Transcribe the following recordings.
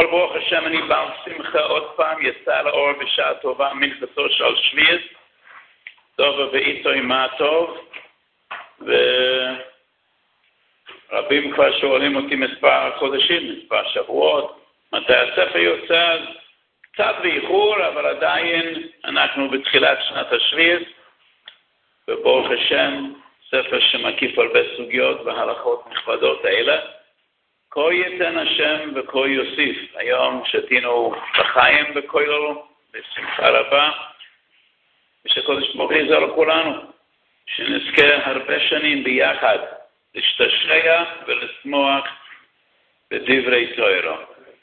כל ברוך השם אני בעל שמחה עוד פעם, יצא לאור בשעה טובה מנחתו של שביעית, טוב ואיתו מה טוב, ורבים כבר שואלים אותי מספר חודשים, מספר שבועות, מתי הספר יוצא, קצת באיחור, אבל עדיין אנחנו בתחילת שנת השביעית, וברוך השם, ספר שמקיף הרבה סוגיות והלכות נכבדות האלה, כה ייתן השם וכה יוסיף. היום שתינו בחיים בכוילו, בשמחה רבה, ושקודש ברוך יעזור לכולנו, שנזכה הרבה שנים ביחד, להשתשע ולשמוח בדברי תורה.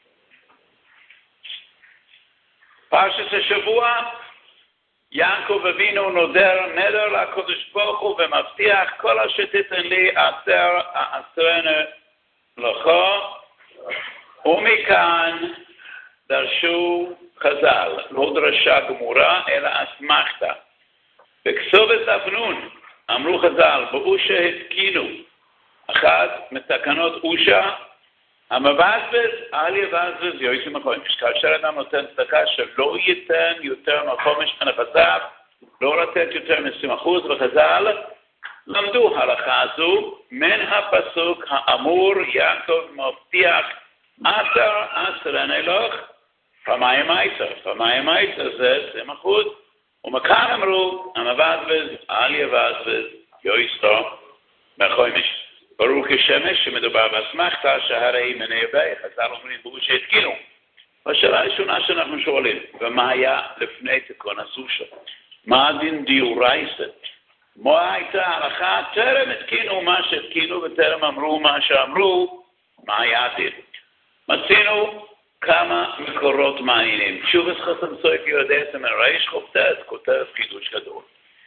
פרשת השבוע, יעקב אבינו נדר לקדוש ברוך הוא ומבטיח כל אשר תיתן לי אעשרנו לך, ומכאן דרשו חז"ל, לא דרשה גמורה אלא אסמכתא. בכתובת אבנון אמרו חז"ל, באושה התקינו, אחת מתקנות אושה, המבזבז אל יבזבז יועצים החומש. כאשר אדם נותן צדקה שלא ייתן יותר מהחומש מן החז"ל, לא לתת יותר מ-20%, וחז"ל למדו הלכה הזו מן הפסוק האמור, יעקב מבטיח עשרנו לך, פעמיים הייתה זה 20%, ומכאן אמרו המבזבז אל יבזבז יועצים מהחומש. ברור כשמש שמדובר באסמכתא שהרי מני בי, חז"ל אומרים באושה התקינו. השאלה הראשונה שאנחנו שואלים, ומה היה לפני תיקון הסושה? מה הדין דיורייסא? מה הייתה ההלכה? טרם התקינו מה שהתקינו וטרם אמרו מה שאמרו, מה היה הדין? מצינו כמה מקורות מעניינים. שוב חסם סויף יהודי סמר ריש חופטת, כותב חידוש גדול.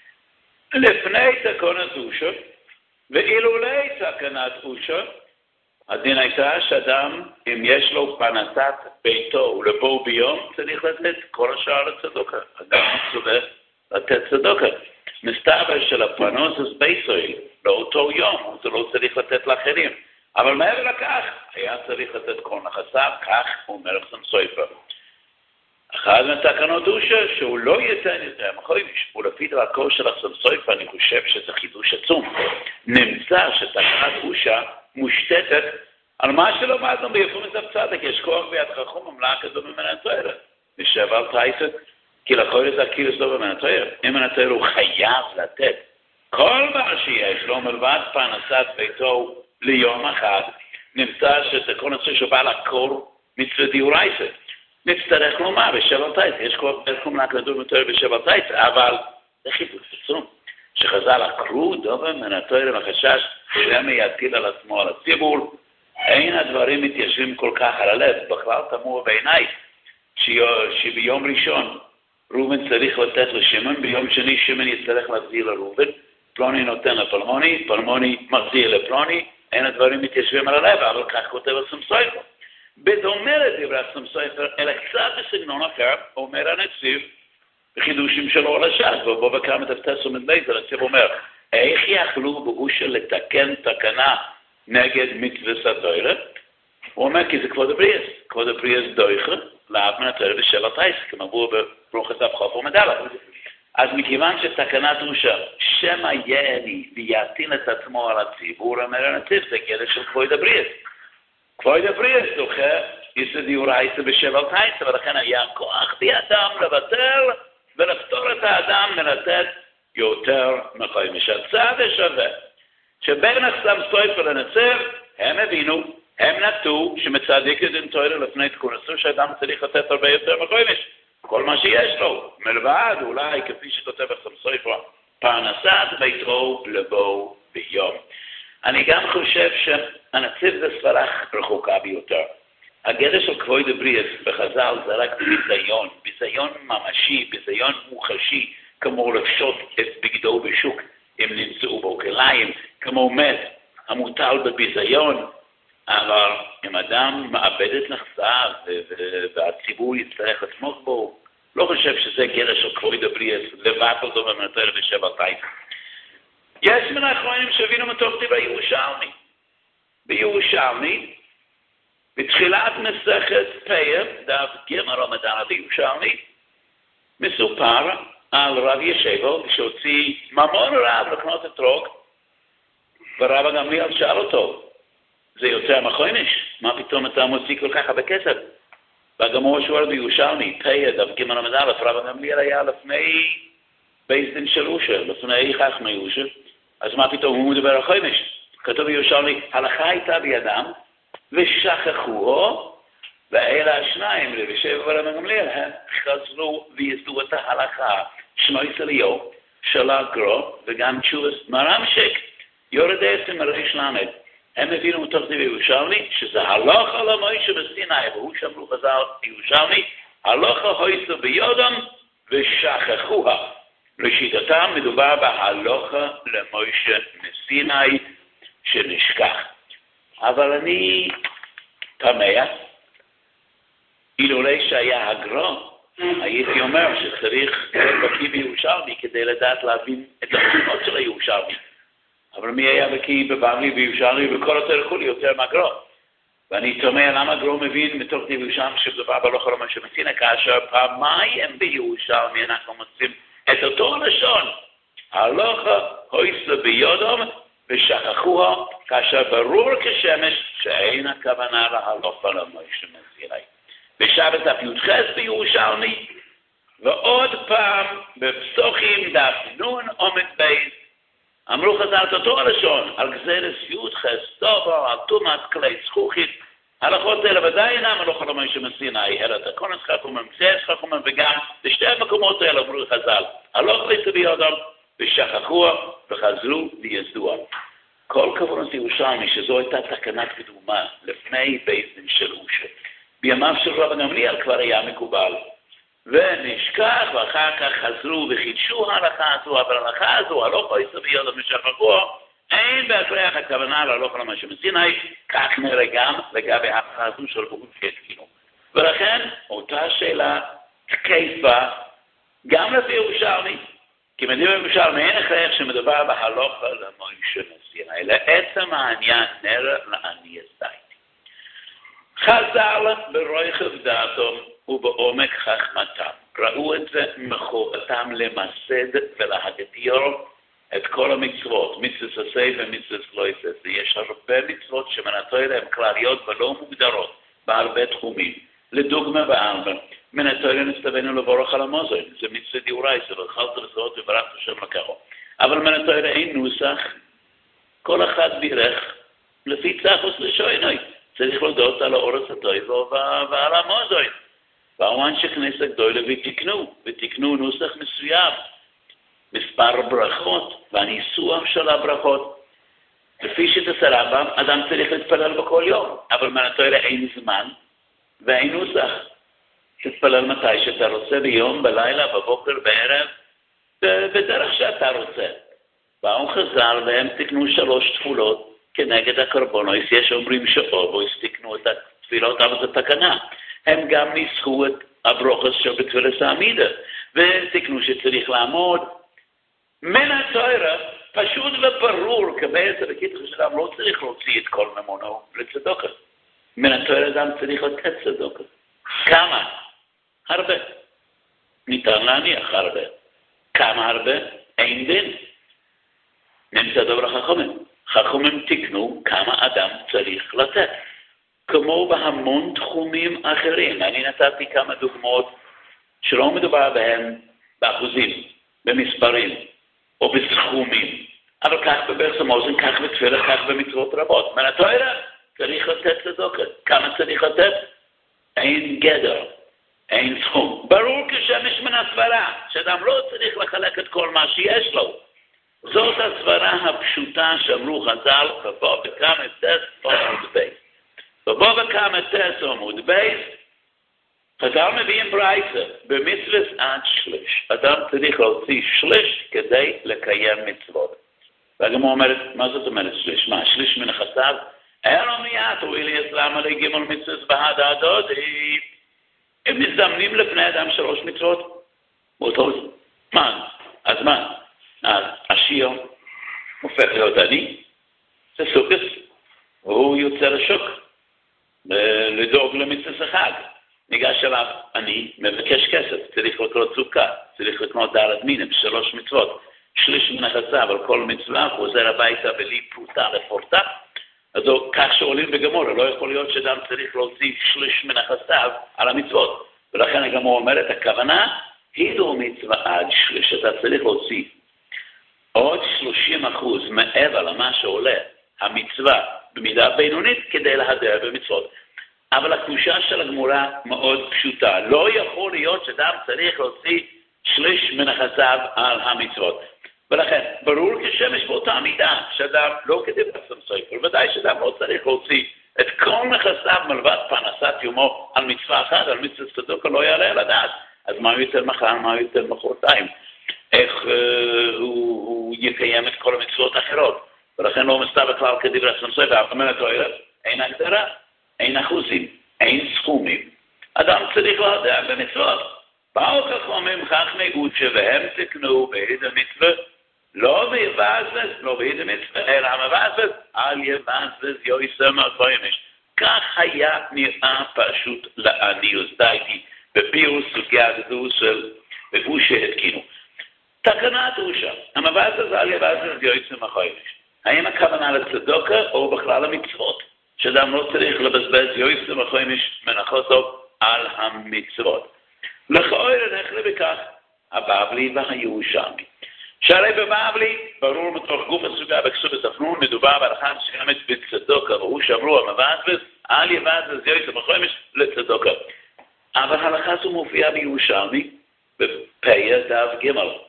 לפני תיקון הסושה, ואילולי תקנת אושה, הדין הייתה שאדם, אם יש לו פרנסת ביתו ולבוא ביום, צריך לתת כל השאר לצדוקה. אדם צריך לתת צדוקה. מסתבר של הפרנסס ביתו לאותו יום, זה לא צריך לתת לאחרים. אבל מעבר לכך, היה צריך לתת כל נכסיו, כך אומר חסם סופר. אחד מתקנות אושה שהוא לא ייתן יותר מחודש, ולפי דרכו של חסם סופר אני חושב שזה חידוש עצום. נמצא שתקנת אושה מושתתת על מה שלמדנו ביפום צדק, יש כוח ביד חכם ממלאה כזו ממנה תוארת. נשב על תאיסת, כי לכל את הכיר זו ממנה תוארת. אם ממנה תוארת הוא חייב לתת כל מה שיש לו מלבד פרנסת ביתו ליום אחד, נמצא שתקון עצמו שבא לקור מצווה דיורייסא. נצטרך לומר בשבע תאיסא, יש כוח בתחום להקלדור מתואר בשבע תאיסא, אבל זה חידוש עצום. שחז"ל עקרו דובר מן התורה מחשש שמא יטיל על עצמו על הציבור, אין הדברים מתיישבים כל כך על הלב. בכלל תמוה בעיניי שביום ראשון ראובן צריך לתת לשמעון, ביום שני שמעון יצטרך להחזיר לראובן, פלוני נותן לפלמוני, פלמוני מחזיר לפלוני, אין הדברים מתיישבים על הלב, אבל כך כותב חסם סופר. בדומה לדברי חסם סופר, אלא קצת בסגנון אחר, אומר הנציב, בחידושים שלו על הש"ס, ובו בכמה תפתס ומדבייז, הנציב אומר, איך יכלו באושה לתקן תקנה נגד מצווה סתוירה? הוא אומר, כי זה כבוד הבריאס דויכה, לאב מן התורה בשבע תאיסא, כמבוא בברוכת אבחוף ומדלה. אז מכיוון שתקנת אושה, שמא יעני ויעטין את עצמו על הציבור, אומר הנציב, זה גדר של כבוד הבריאס. כבוד הבריאס דוחה, יש דיורייסא בשבע תאיסא, ולכן היה כוח בידם לבטל ולפתור את האדם מלתת יותר מחומש. הצעד השווה שבין חסם סופר לנציב, הם הבינו, הם נטו שמצדיק את דין תורה לפני תיקון הסושה, שאדם צריך לתת הרבה יותר מחומש, כל מה שיש לו, מלבד אולי כפי שכותב חסם סופר, פרנסת ביתו לבוא ביום. אני גם חושב שהנציב זה סברה רחוקה ביותר. הגדר של כבוד הבריאס בחז"ל זה רק ביזיון ממשי, ביזיון מוחשי, כמו לפשוט את בגדו בשוק, אם נמצאו בו כליים, כמו מת המוטל בביזיון, אבל אם אדם מאבד את נכסיו והציבור יצטרך לתמוך בו, לא חושב שזה גדר של כבוד הבריאס, לבטל אותו במנתר בשבע תאיסא. יש מן האחרונים שהבינו מתוך דברי ירושלמי. בירושלמי, בתחילת מסכת פ"א, דף ג' עמוד א' בירושלמי, מסופר על רב ישבו שהוציא ממון רב לקנות אתרוג, ורב גמליאל שאל אותו, זה יוצא מחויניש? מה פתאום אתה מוציא כל כך הרבה כסף? והגמור שואל בירושלמי, פ"א, דף ג' עמוד א', רב גמליאל היה לפני בית דין של אושר, לפני חכמי אושר, אז מה פתאום הוא מדבר על חויניש? כתוב בירושלמי, הלכה הייתה בידם, ושכחוהו, ואלה השניים, רבי ישבו ורב גמליאל, הם חזרו ויסדו את ההלכה, שמואל אליהו, של הגרו, וגם תשובת מרמשק, יורד 10 מריש למד. הם הבינו מתוך זה בירושלמי, שזה הלכה למוישה בסיני, והוא שאמרו חז"ל בירושלמי, הלכה הויסו ביודם ושכחוה. לשיטתם מדובר בהלכה למוישה בסיני שנשכח. אבל אני תמה, אילולא שהיה הגרו, הייתי אומר שצריך בקיא בירושלמי כדי לדעת להבין את התמונות של הירושלמי. אבל מי היה בקיא בבבלי בירושלמי וכל יותר כולי יותר מהגרו? ואני תמה למה הגרו מבין מתוך ירושלמי שמדובר בהלכה למוישה בסיני, כאשר פעמיים בירושלמי אנחנו מוצאים את אותו לשון, הלכה הויסו ביודם ושכחוה, כאשר ברור כשמש שאין הכוונה להלכה למוישה בסיני. בשבת י"ח בירושלמי, ועוד פעם בפסוחים דף נון עמוד בייס, אמרו חז"ל את אותו הלשון, על גזירת י"ח סובר, על טומאת כלי זכוכית, הלכות אלה ודאי אינם הלכה למוישה בסיני, אלא תקונת חכמים, גזירת חכמים, וגם בשתי המקומות האלה אמרו חז"ל, הלכה הויסו ביודם ושכחוה וחזרו ויסדוה. כל כוונות ירושלמי שזו הייתה תקנת קדומה לפני בית דין של אושר. בימיו של רב גמליאל כבר היה מקובל. ונשכח ואחר כך חזרו וחידשו ההלכה הזו, אבל ההלכה הזו, הלכה הויסו ביודם ושכחוה, אין בהכרח הכוונה להלכה למוישה בסיני, כך נראה גם לגבי ההלכה הזו של ברוך שהתקינו. ולכן אותה שאלה תקפה גם לפי ירושלמי. כי מדבר ירושלמי אין הכרח שמדובר בהלכה למוישה בסיני, אלא עצם העניין נראה לעני הסדייתי. חז"ל ברוחב דעתם ובעומק חכמתם ראו את זה מחובתם למסד ולהגדיר את כל המצוות, מצוות עשה ומצוות לא עשה. יש הרבה מצוות שמנתו הן כלליות ולא מוגדרות בהרבה תחומים. לדוגמה בארבע, מנתו נסתווינו לבורך על המוזן, זה מצוות דאורייתא, ואכלת לזרות וברכת השם לקחו. אבל מנתו אין נוסח, כל אחד בירך לפי צחוס לשוינוי. צריך להודות על האורס הטוב ועל המוזן. והאומן שכנסת גדולה ותקנו נוסח מסוים, מספר ברכות והניסוח של הברכות. לפי שתעשה רמב"ם, אדם צריך להתפלל בכל יום, אבל מנתו אין זמן ואין נוסח. תתפלל מתי שאתה רוצה, ביום, בלילה, בבוקר, בערב, בדרך שאתה רוצה. באו חז"ל והם תקנו 3 תפולות כנגד הקורבנות. יש אומרים שאובויס תקנו את התפילות, אבל זו תקנה. הם גם ניסחו את הברוכות של בתפילת העמידה, ותקנו שצריך לעמוד. מן התורה, פשוט וברור, כבעצם בקיצור של אדם לא צריך להוציא את כל ממונו לצדוקה. מן התורה אדם צריך לתת צדוקה. כמה? הרבה. ניתן להניח הרבה. כמה הרבה? אין דין. נמצא דבר חכמים. חכמים תקנו כמה אדם צריך לתת. כמו בהמון תחומים אחרים. אני נתתי כמה דוגמאות שלא מדובר בהם באחוזים, במספרים או בסכומים. אבל כך בברס המוזן, כך בתפילה, כך במצוות רבות. מן התורה צריך לתת צדוקה. כמה צריך לתת? אין גדר. אין סכום. ברור כשמש מן הסברה, שאדם לא צריך לחלק את כל מה שיש לו. זאת הסברה הפשוטה שאמרו חז"ל, ובוא בכמה תס עמוד בייס. ובוא בכמה תס עמוד בייס, חז"ל מביאים ברייתא, במצוות עד שליש. אדם צריך להוציא שליש כדי לקיים מצוות. והגמרא אומרת, מה זאת אומרת שליש? מה, שליש מנכסיו? אלו מיד, הואיל יסלם עלי ג' מצוות בהדה הדודי. הם מזמנים לפני אדם 3 מצוות. באותו זמן. אז מה? אז השיר הופך להיות עני, זה סוכס, והוא יוצא לשוק, אליו, אני מבקש כסף, צריך לקנות סוכה, צריך לקנות דלת מינים, 3 מצוות, שליש מנכסיו על כל מצווה, חוזר הביתה בלי פרוטה לפורטה, אז כך שעולים בגמור, לא יכול להיות שאדם צריך להוציא שליש מנכסיו על המצוות, ולכן הגמור אומרת, הכוונה, הידו מצווה עד שליש, אתה צריך להוציא עוד 30% מעבר למה שעולה המצווה במידה בינונית כדי להדר במצוות. אבל הקדושה של הגמורה מאוד פשוטה. לא יכול להיות שאדם צריך להוציא שליש מנכסיו על המצוות. ולכן, ברור כשמש באותה מידה, שאדם לא כדי בעצם ספר, ודאי שאדם לא צריך להוציא את כל נכסיו מלבד פרנסת יומו על מצווה אחת, על מצוות צדוקה לא יעלה על הדעת. אז מה יותר מחר, מה יותר מחרתיים? איך הוא יקיים את כל המצוות האחרות? ולכן לא מסתבר בכלל כדברי ספר, אומרת אוהב, אין הגדרה. אין אחוזים, אין סכומים. אדם צריך להדע במצוות. באו חכמים חכמי גודשה והם תקנו בהיד המצווה, לא ביבזבז, לא בהיד המצווה, אלא המבזבז, אל יבזבז יויסם הקוימש. כך היה נראה פשוט לעניוס. דייתי בפירוש סוגיה זו של בגושה התקינו. תקנה דרושה, המבזבז אל יבזבז יויסם הקוימש. האם הכוונה לצדוקה או בכלל המצוות? שאדם לא צריך לבזבז יויסם החומש מנחוסו על המצוות. לכאורה נחלה בכך הבבלי והירושלמי. שהרי בבבלי, ברור מתוך גוף הסוגיה בכסובת ספנון, מדובר בהלכה מסוימת בצדוקה, והוא שאמרו המבזבז, אל יבזבז יויסם החומש לצדוקה. אבל ההלכה זו מופיעה בירושלמי, בפיה דף ג',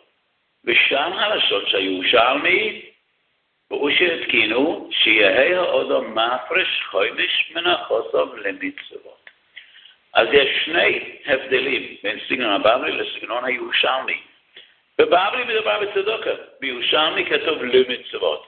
ושם הלשון שהירושלמי, והוא שהתקינו שיהיה האדם מפרש חומש מנחוסו למצוות. אז יש שני הבדלים בין סגנון הבבלי לסגנון הירושלמי. בבבלי מדובר בצדוקה, בירושלמי כתוב למצוות.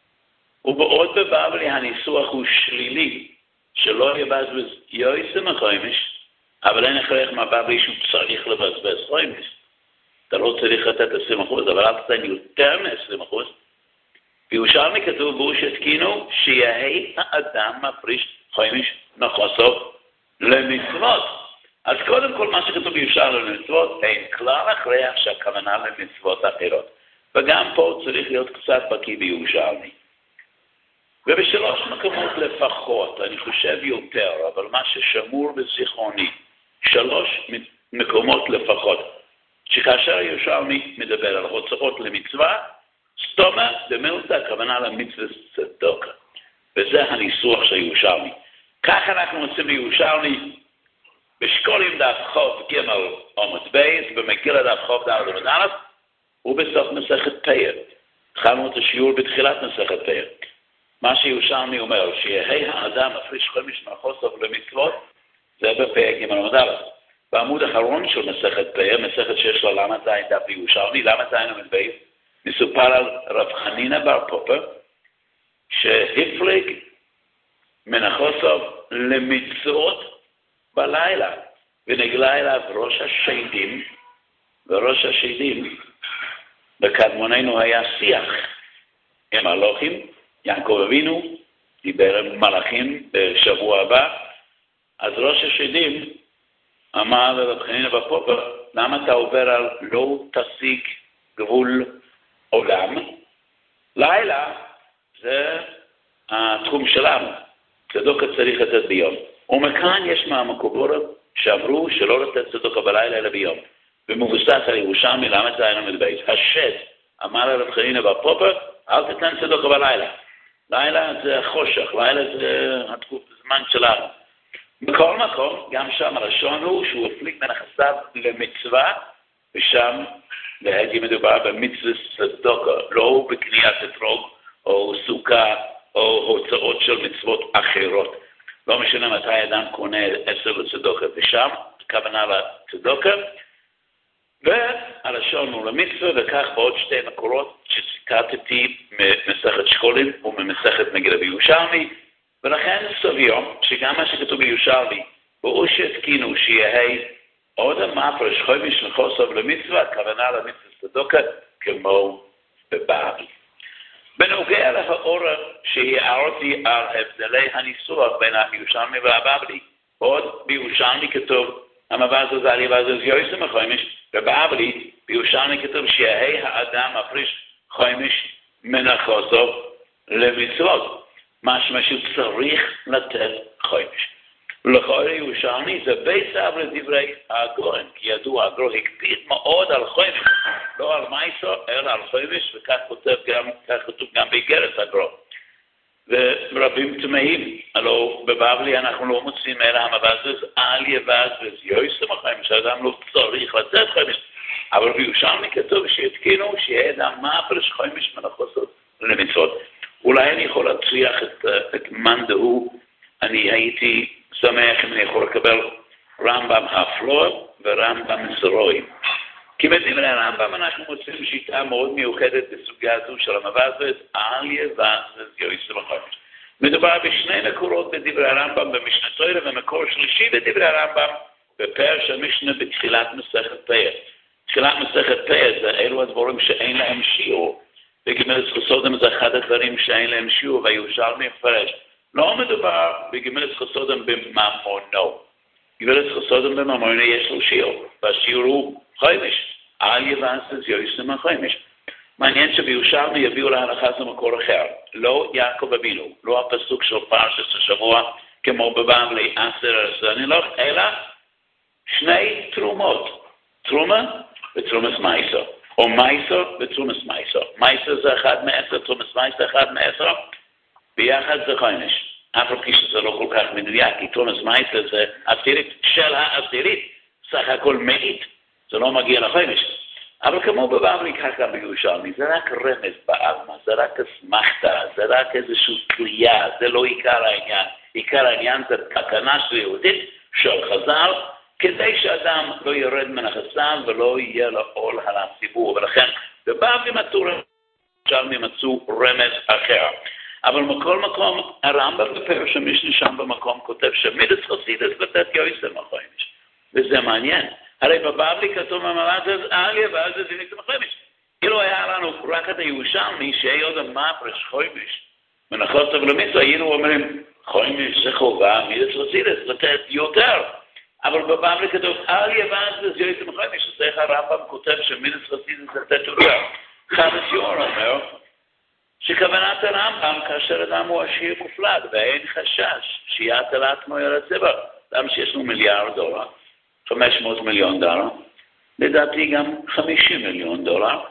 ובעוד בבבלי הניסוח הוא שלילי, שלא יבזבז יויסם החומש, אבל אין הכרח מהבבלי שהוא צריך לבזבז חומש. אתה לא צריך לתת 20%, אבל אל תתן יותר מ-20%, בירושלמי כתוב בו שהתקינו שיהי האדם מפריש חומש נחוסו למצוות. אז קודם כל מה שכתוב בירושלמי למצוות אין כלל הכרח שהכוונה למצוות אחרות. וגם פה צריך להיות קצת בקיא בירושלמי. ובשלוש מקומות לפחות, אני חושב יותר, אבל מה ששמור בזיכרוני, 3 מקומות לפחות, שכאשר ירושלמי מדבר על הוצאות למצווה, סתומה במילתא הכוונה למצוות צדוקה. וזה הניסוח של ירושלמי. כך אנחנו מוצאים בירושלמי, בשקולים דף חוב ג' עמוד בייס, במגילה דף חוב ד' עמוד א', ובסוף מסכת פיה. התחלנו את השיעור בתחילת מסכת פיה. מה שירושלמי אומר, שיהי האדם מפריש חומש נחוסו למצוות, זה בפיה ג' עמוד א'. בעמוד האחרון של מסכת פיה, מסכת שיש לה למה זין דף בירושלמי, למה זין עמוד בייס, מסופר על רב חנינא בר פופא, שהפליג מנחוסו למצוות בלילה, ונגלה אליו ראש השדים, וראש השדים, בקדמוננו היה שיח עם הלוכים, יעקב אבינו, דיבר עם מלאכים בשבוע הבא, אז ראש השדים אמר לרב חנינא בר פופא, למה אתה עובר על לא תשיג גבול עולם? לילה זה התחום שלנו, צדוקה צריך לתת ביום. ומכאן יש מהמקוברות שאמרו שלא לתת צדוקה בלילה אלא ביום. ומבוסס על ירושלמי למה זה היינו מדבייס. השד אמר לרב חנינא בר פופא, אל תתן צדוקה בלילה. לילה זה חושך, לילה זה הזמן שלנו. בכל מקום, גם שם הלשון הוא שהוא הפליג מנכסיו למצווה, ושם להגיד מדובר במצוות צדוקה, לא בקניית אתרוג או סוכה או הוצאות של מצוות אחרות. לא משנה מתי אדם קונה 10 לצדוקה, ושם הכוונה לצדוקה, והלשון הוא למצווה, וכך בעוד 2 מקורות שציטטתי ממסכת שקולים וממסכת מגילה בירושלמי, ולכן סביר שגם מה שכתוב בירושלמי, והוא שהתקינו שיהי עוד המפרש חומש נחוסו למצווה, הכוונה למצוות צדוקה כמו בבבלי. בנוגע להאורה שהערתי על הבדלי הניסוח בין הירושלמי והבבלי, עוד בירושלמי כתוב המבז הזה על יבז אז יויסם החומש, ובעברי, בירושלמי כתוב שיהי האדם מפריש חומש מנחוסו למצוות. משמע שהוא צריך לתת חומש. ולכל ירושלמי זה בית אב לדברי הגורן, כי ידוע, הגורן הקפיד מאוד על חומש, לא על מייסו, אלא על חומש, וכך כתוב גם באיגרת הגורן. ורבים תמהים, הלוא בבבלי אנחנו לא מוצאים אלא המבז על יבז ויועסם החומש, האדם לא צריך לתת חומש, אבל בירושלמי כתוב שיתקינו שיהיה אדם מפריש חומש מנחוסות למצוות. אולי אני יכול להצליח את מאן דהוא, אני הייתי שמח אם אני יכול לקבל רמב"ם הפלור ורמב"ם סרוי. כי בדברי הרמב"ם אנחנו מוצאים שיטה מאוד מיוחדת בסוגיה הזו של המבז על יבז ויועסם החומש. מדובר בשני מקורות בדברי הרמב"ם, במשנה תורה, ומקור שלישי בדברי הרמב"ם, בפרש המשנה בתחילת מסכת פאה. תחילת מסכת פאה זה אלו הדברים שאין להם שיעור, בגמרא חסודם זה אחד הדברים שאין להם שיעור, והירושלמי מפרש. לא מדובר בגמרא חסודם בממונו. גמרא חסודם בממונו יש לו שיעור, והשיעור הוא חומש, על יבז ויועסם החומש. מעניין שבירושלמי יביאו להנחה זה מקור אחר, לא יעקב אבינו, לא הפסוק של פרשת השבוע, כמו בבבלי 10 הנילוך, אלא שני תרומות, תרומה ותרומס מייסו, או מייסו ותרומס מייסו. מייסו זה 1/10, תרומס מייסו 1/10, ביחד זה חומש. אף על פי שזה לא כל כך מדויק, כי תרומס מייסו זה עשירית של העשירית, סך הכל מאית, זה לא מגיע לחומש. אבל כמו בבבלי ככה בירושלמי, זה רק רמז בעלמא, זה רק אסמכתא, זה רק איזושהי תלייה, זה לא עיקר העניין. עיקר העניין זה תקנה יהודית של חז"ל, כדי שאדם לא ירד מנכסיו ולא יהיה לו עול על הציבור. ולכן בבבלי מצאו רמז אחר. אבל מכל מקום, הרמב"ם בפרש המשנה שם במקום כותב שמידס חסידס לתת יועסם החומש. וזה מעניין. הרי בבבלי כתוב המבז על יבז ויועסם החומש. אילו היה לנו רק את הירושלמי שיהיה עוד מפריש חומש מנחוסו למצוות, היינו אומרים חומש זה חובה, מידס חסידס לתת יותר. אבל בבבלי כתוב על יבז ויועסם החומש, אז איך הרמב"ם כותב שמידס חסידס לתת יותר. חדשיור אומר שכוונת הרמב"ם כאשר אדם הוא עשיר מופלג ואין חשש שיעטל עצמו על הציבור. אדם שיש לו $1 מיליארד, $500 מיליון, לדעתי גם $50 מיליון.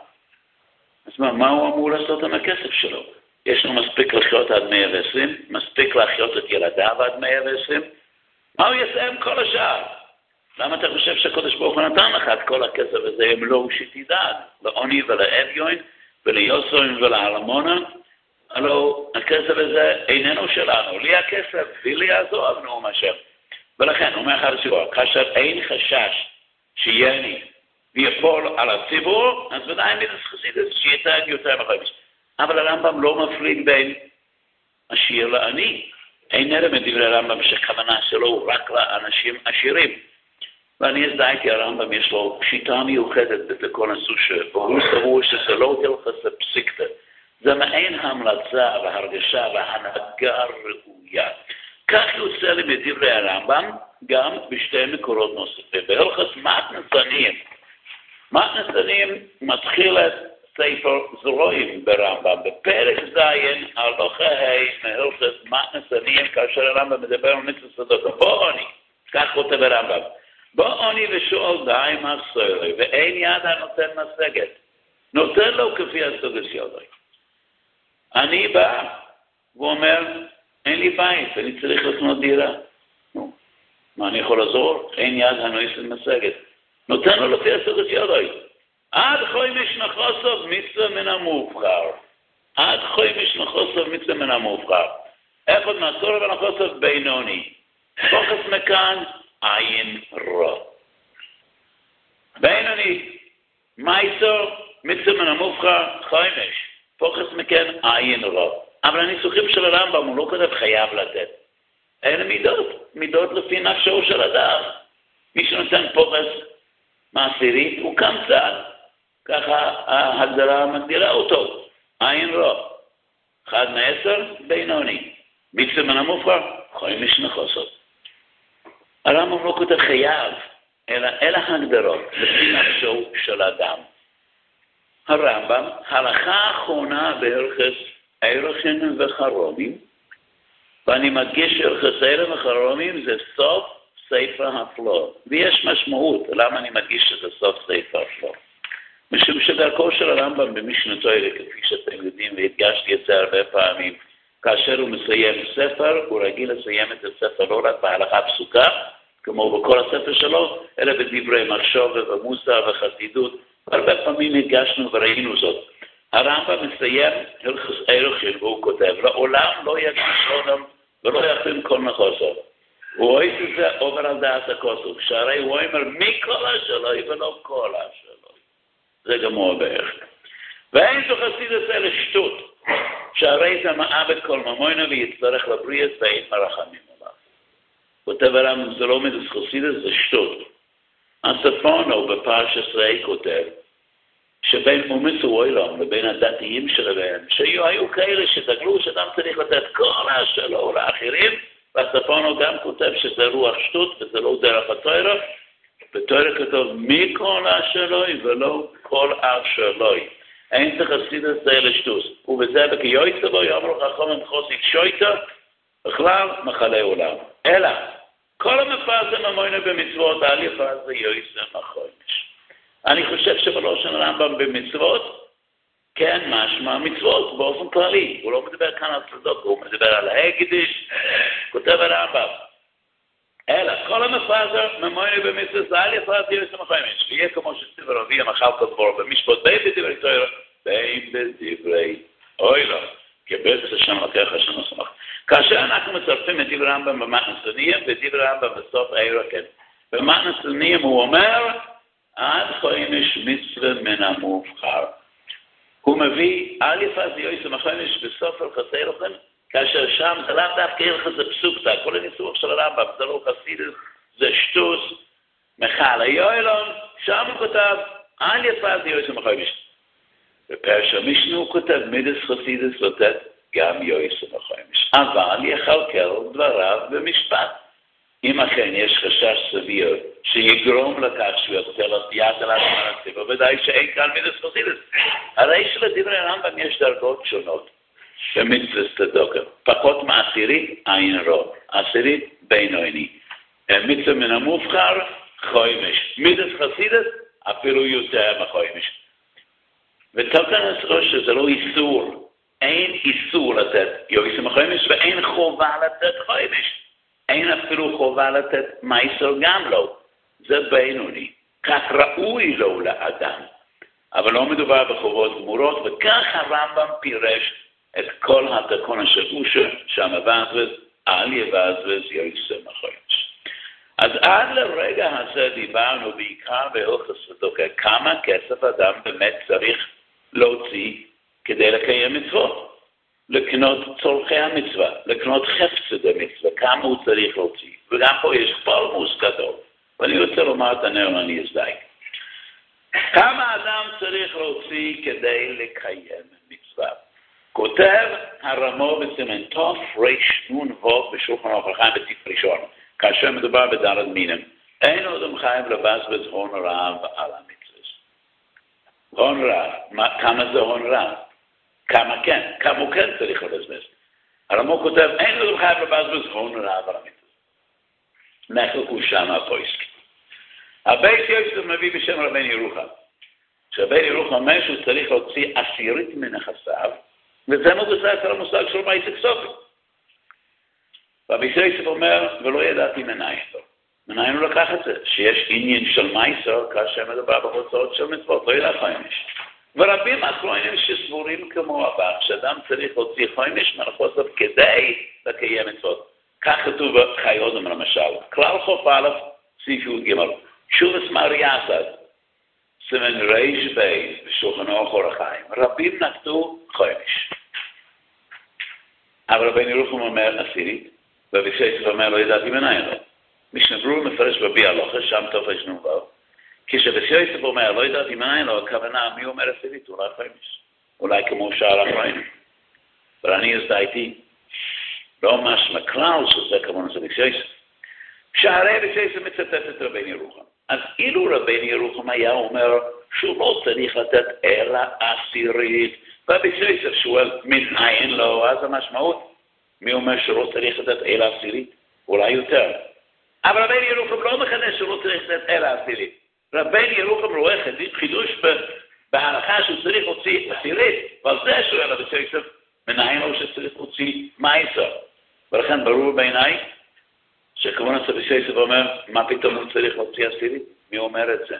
אז מה הוא אמור לעשות עם הכסף שלו? יש לו מספיק לחיות עד 120, מספיק לחיות את ילדיו עד 120, מה הוא יעשה עם כל השאר? למה אתה חושב שהקדוש ברוך הוא נתן לך את כל הכסף הזה אם לא שתדאג לעוני ולאביון וליוסוין ולעלמונה? הלוא הכסף הזה איננו שלנו, לי הכסף ולי הזוהב נאום השם. ולכן, אומר אחד הסיבור, כאשר אין חשש שיהיה ויפול על הציבור, אז ודאי מידס חסידס שייתן יותר מחומש. אבל הרמב"ם לא מפליג בין עשיר לעני. אין נראה מדברי הרמב"ם שכוונה שלו רק לאנשים עשירים. ואני הזדהיתי, הרמב"ם יש לו שיטה מיוחדת בכל הסושה, והוא סבור שזה לא הלכס פסיקתא. זה מעין המלצה והרגשה והנהגה ראויה. כך יוצא לי מדברי הרמב"ם גם בשתי מקורות נוספים. בהלכס מתנסנים. מתנסנים מתחיל את ספר זרועים ברמב"ם. בפרק זין הלכה מהלכס מתנסנים, כאשר הרמב"ם מדבר על מצוות צדקה. בוא עוני, כך כותב הרמב"ם. בוא עוני ושואל די מסורי, ואין יד הנותן משגת. נותן לו כפי הסוגס ידוי. אני בא ואומר, אין לי בית, אני צריך לקנות דירה. מה אני יכול לעזור? אין יד הנותן משגת. נותן לו לפי הסוגס ידוי. עד חומש נחוסוב מצווה מן המובחר. עד חומש נחוסוב מצווה מן המובחר. איפה נסור ונחוסוב בינוני. פוחס מכאן, עין רע. בינוני, מייסור, מצווה מן המובחר, חומש. פוחס מכאן, עין רע. אבל הניסוחים של הרמב"ם הוא לא כתב חייב לתת. אלה מידות. מידות לפי נפשו של אדם. מי שנותן פוחס מעשירית הוא קם צעד. ככה ההגדרה מגדירה אותו. עין רע. 1/10 בינוני. מצווה מן המובחר, חומש נחוסוב. הרמב"ם לא כותב חייב, אלא אלה הגדרות, לפי נפשו של אדם. הרמב"ם, הלכה האחרונה בהלכות ערכים וחרומים, ואני מדגיש הלכות ערכים וחרומים זה סוף ספר הפלוא. ויש משמעות, למה אני מדגיש שזה סוף ספר הפלוא? משום שדרכו של הרמב"ם במשנה תורה, כפי שאתם יודעים, והדגשתי את זה הרבה פעמים, כאשר הוא מסיים ספר, הוא רגיל לסיים את הספר לא רק בהלכה פסוקה, כמו בכל הספר שלו, אלא בדברי מחשבה ומוסר וחסידות. הרבה פעמים הדגשנו וראינו זאת. הרמב"ם מסיים הלכות ערכים והוא כותב, לעולם לא יגש אדם ולא יכין כל מחוסר. הוא רואה את זה עובר על דעת הכוסף, שהרי הוא אומר מי כל השלוי ולא כל השלוי. זה גמור בערך. ואין תחסיד את זה לשטות, שהרי זה מעבד כל ממוינו ויצטרך לבריאת ואין מרחמים עליו. כותב הרמב"ם, זה לא מדס חסידס, זה שטות. הספונו בפרשת ראה כותב, שבין אומץ ואוילום לבין הדתיים שלהם, שהיו כאלה שדגלו שאדם צריך לתת כל השלו לאחרים, והספונו גם כותב שזה רוח שטות וזה לא דרך התורה, בתורה כתוב מי כל השלוי ולא כל השלוי. אין תחסיד את זה לשטוס, ובזה בקיועצה בו יאמרו חכמים חוסיד שויטה, בכלל מחלה עולם. אלא, כל המפרסם המוינו במצוות, אל יפרסם יועצה מחוימש. אני חושב שבלושן הרמב"ם במצוות, כן, משמע מצוות באופן כללי. הוא לא מדבר כאן על צדוק, הוא מדבר על ההקדש, כותב הרמב"ם. אלא, כל המפרסם המוינו במצוות, אל יפרסם יועצה מחוימש. ויהיה כמו שציבר רבי המחל כתבור במשפט בין בדברי תורה, בין בדברי אוילום. כבית השם לקח השם הסמך. כאשר אנחנו מצרפים את דברי הרמב"ם במתנסוניים ודברי הרמב"ם בסוף הערכים. במתנסוניים הוא אומר, עד חודש מצווה מן המובחר. הוא מביא א' אז יועצה מחוימש בסוף הלכות ערכים, כאשר שם זה לאו דווקא הלכות זה פסוקתא, כל הניסוח של הרמב"ם, זה לא חסידות, זה שטוס, מחל היועלום, שם הוא כותב, א' אז יועצה מחוימש. בפרש המשנה הוא כותב מידס חסידס לתת גם יועצה מחוימש. אבל יכלכל דבריו במשפט. אם אכן יש חשש סביר שיגרום לכך שהוא יותר יד על הסמרתיו, ודאי שאין כאן מידס חסידס. הרי שלדברי הרמב"ם יש דרגות שונות במצוות צדוקה. פחות מעשירית עין רוב, עשירית בינוני. מצווה מן המובחר חוימש. מידס חסידס אפילו יותר מחוימש. ותוקן אצלו שזה לא איסור, אין איסור לתת יועצה מחוימש ואין חובה לתת חוימש. אין אפילו חובה לתת מייסר גם לא. זה בינוני. כך ראוי לו לאדם. אבל לא מדובר בחובות גמורות, וכך הרמב"ם פירש את כל התקון של אושר, שהמבזבז אל יבזבז יועצה מחוימש. אז עד לרגע הזה דיברנו בעיקר בהלכות צדוקה, כמה כסף אדם באמת צריך להוציא כדי לקיים מצוות, לקנות צורכי המצווה, לקנות חפצי המצווה, כמה הוא צריך להוציא. וגם פה יש פולמוס גדול, ואני רוצה לומר את הנאמני הזדייק. כמה אדם צריך להוציא כדי לקיים מצווה? כותב הרמו בסימן תוף ריש נון וו בשולחן אורך חיים בטיף ראשון, כאשר מדובר בדלת מינים, אין אדם חייב לבזבז הון רב על המצווה. הון רב, כמה זה הון רב? כמה כן? כמה הוא כן צריך לבזבז? הרמו כותב, אין אדם חייב לבזבז הון רב על המצווה. נחלקו שם הפויסק. הבית יוסף מביא בשם רבן ירוחם. שרבן ירוחם אומר שהוא צריך להוציא עשירית מנכסיו, וזה מבוסס על המושג של מייסק סופי. והבית יוסף אומר, ולא ידעתי מנין לו. מנין הוא לקח את זה, שיש עניין של מייסר כאשר מדובר בהוצאות של מצוות, לא ידע חוימש. ורבים אחרונים שסבורים כמו הבא, שאדם צריך להוציא חוימש מנכסיו כדי לקיים מצוות. כך כתוב בחיי אודם למשל, כלל חוף א' סעיף י' ג' שובס מריאסד, סימן ריש בי, בשולחנו אורך חיים. רבים נקטו חוימש. אבל רבן ירוחם אומר עשירית, והבית יוסף אומר לא ידעתי מנין לו. משנה ברורה מפרש בבי הלוכה, שם טוב ישנו. כשבית יוסף אומר לא ידעתי מנין לו, הכוונה מי אומר עשירית? אולי חוימש. אולי כמו שער החיים. אבל אני הזדהיתי, לא משמע כלל שזה כמובן זה בית יוסף. שהרי בסייסה מצטט את רבן ירוחם. אז אילו רבן ירוחם היה אומר שהוא לא צריך לתת אלא עשירית, ובסייסה שואל מנין לו, אז המשמעות, מי אומר שלא צריך לתת אלא עשירית? אולי יותר. אבל רבן ירוחם לא מחדש שלא צריך לתת אלא עשירית. רבן ירוחם רואה חידוש בהלכה שהוא צריך להוציא עשירית, ועל זה שואל בסייסה, מנין לו שצריך להוציא מייסר. ולכן ברור בעיניי, שכמובן הסביסייסה ואומר, מה פתאום הוא צריך להוציא עשירית? מי אומר את זה?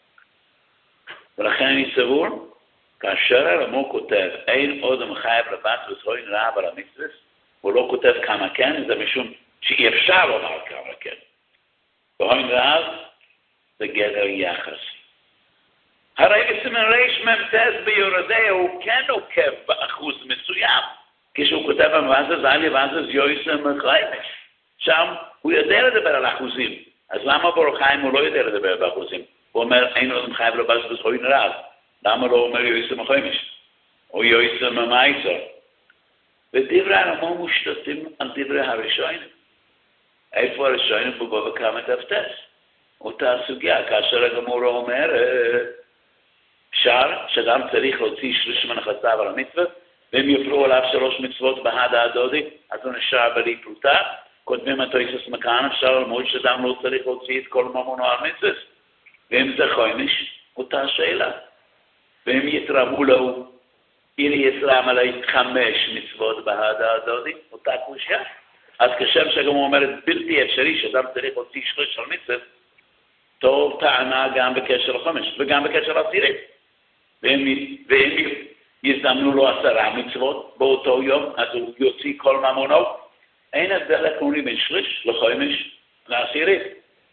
ולכן אני סבור, כאשר הרמו כותב, אין עוד המחייב לבת וזרועין רעב על המצווה, הוא לא כותב כמה כן, זה משום שאי אפשר לומר כמה כן. זרועין רעב זה גדר יחס. הרי בסימן ריש ממתז ביורדיה הוא כן עוקב באחוז מסוים, כשהוא כותב מה זה זלי ואז יויסר מחיימש. שם הוא יודע לדבר על אחוזים. אז למה ברוחיים הוא לא יודע לדבר באחוזים? הוא אומר, אין עוד מחייב לבס בזרועין רעב. למה לא אומר יויסר מחיימש? או יויסר ממייסר? ודברי הרמון מושתתים על דברי הראשונים. איפה הראשונים בו וכמה תפתס? אותה סוגיה, כאשר הגמורה אומרת, שגם צריך להוציא שליש מנחסיו על המצווה, והם יפרו עליו 3 מצוות בהד הדודי, אז הוא נשאר בלי פרוטה, כותבים את היסוס מכאן, אפשר ללמוד שאדם לא צריך להוציא את כל ממונו על מצווה, ואם זה חומש, אותה שאלה. והם יתרמו לו, אם יתרם עלי 5 מצוות בהד הדודי, אותה קושיה. אז כשם שגם הוא אומרת, בלתי אפשרי שאדם צריך להוציא שליש על מצווה, טוב טענה גם בקשר לחומש, וגם בקשר לעשירית. והם יזמנו לו 10 מצוות באותו יום, אז הוא יוציא כל ממונו. אין הבדל עקרוני בין שליש לחומש לעשירית.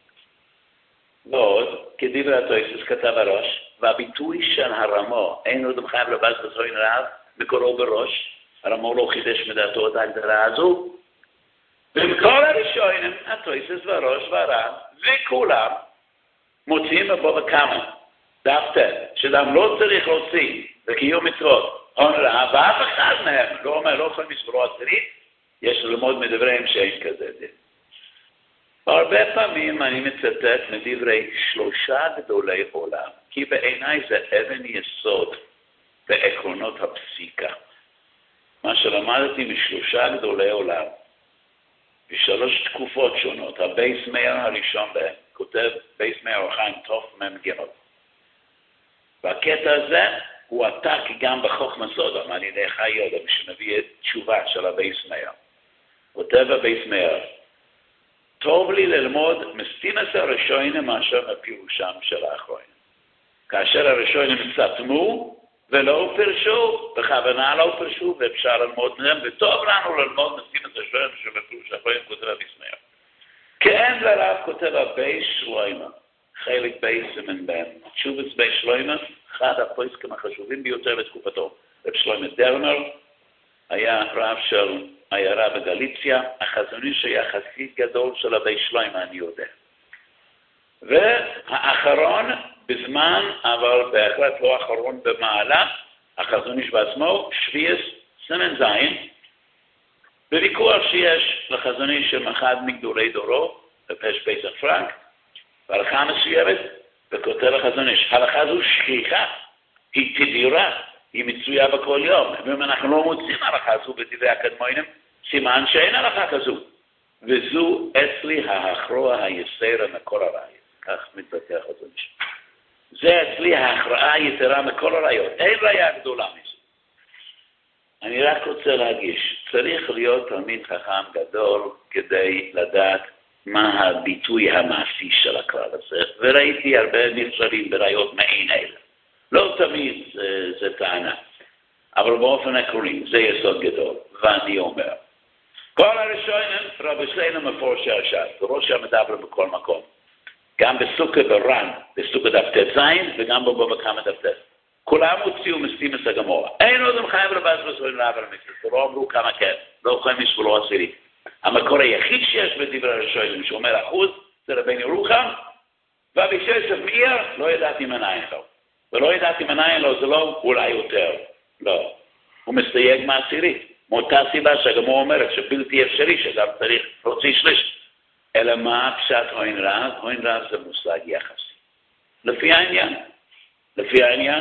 ועוד, כדברי התוספות כתב הראש, והביטוי של הרמו, אין עוד מחייב לבס בזרועין רעב, מקורו בראש, הרמו לא חידש מדעתו את ההגדרה הזו. ומכל הראשונים, התוספות והראש והרב, וכולם, מוציאים בו וכמה. דווקא, שאדם לא צריך להוציא וקיום מצוות, רעב, ואף אחד מהם לא אומר, לא יכול מסברו עשירית, יש ללמוד מדבריהם שאין כזה דין. והרבה פעמים אני מצטט מדברי 3 גדולי עולם, כי בעיניי זה אבן יסוד בעקרונות הפסיקה. מה שלמדתי מ3 גדולי עולם, ב3 תקופות שונות, הבייס מאיר הראשון בהם, כותב בייס מאיר חיים תוף ממגינות. והקטע הזה הוא עתק גם בחוכמה סודום, על ידי חי יודם, שמביא את תשובה של הבייס מאיר. כותב הבייס מאיר, טוב לי ללמוד מסתימס הראשונים מאשר מפירושם של האחרונים. כאשר הראשונים סתמו ולא פרשו, בכוונה לא פרשו, ואפשר ללמוד מהם, וטוב לנו ללמוד מסתימס הראשונים שמפירוש האחרונים, כותב הבייס מאיר. כן לרב כותב הבייס שלוימה, חלק בייס סימן בהם. תשובס בייס שלוימה, אחד הפויסקים החשובים ביותר בתקופתו. רב שלוימה דרמר היה רב של עיירה בגליציה, החזון איש היה חסיד גדול של הבייס שלוימה, אני יודע. והאחרון בזמן, אבל בהחלט לא האחרון במעלה, החזון איש בעצמו, שביעס סימן זין, בוויכוח שיש לחזון איש של אחד מגדולי דורו, בפש פסח פרנק, והלכה מסוימת, וכותב החזון איש, הלכה זו שכיחה, היא תדירה, היא מצויה בכל יום. ואם אנחנו לא מוצאים הלכה זו בדברי הקדמונים, סימן שאין הלכה כזו. וזו אצלי ההכרוע היסר מקור הראיות. כך מתבטא החזון איש. זה אצלי ההכרעה היתרה מכל הראיות. אין ראיה גדולה מזו. אני רק רוצה להגיש, צריך להיות תלמיד חכם גדול כדי לדעת מה הביטוי המעשי של הכלל הזה. וראיתי הרבה נפסרים בראיות מעין אלה. לא תמיד זה טענה, אבל באופן עקרוני זה יסוד גדול. ואני אומר, כל הראשונים רבי סיינה מפורשי הש"ס, בראש המדבר בכל מקום. גם בסוכה ברן, בסוכה דף זין, וגם בבוא בכמה דף ט'. כולם הוציאו מסתימס הגמורה. אין עוד מחייב לבס בזרועין רעב על המצווה, לא אמרו כמה כן, לא חומש ולא עשירית. המקור היחיד שיש בדברי הראשונים שאומר אחוז, זה רבן ירוחם, והביסייסף מאיר, לא ידעתי מנין לו. ולא ידעתי מנין לו, זה לא אולי יותר. לא. הוא מסתייג מהעשירית. מאותה סיבה שהגמורה אומרת שבלתי אפשרי שגם צריך להוציא שליש. אלא מה פשט הון רב? הון רב זה מושג יחסי. לפי העניין.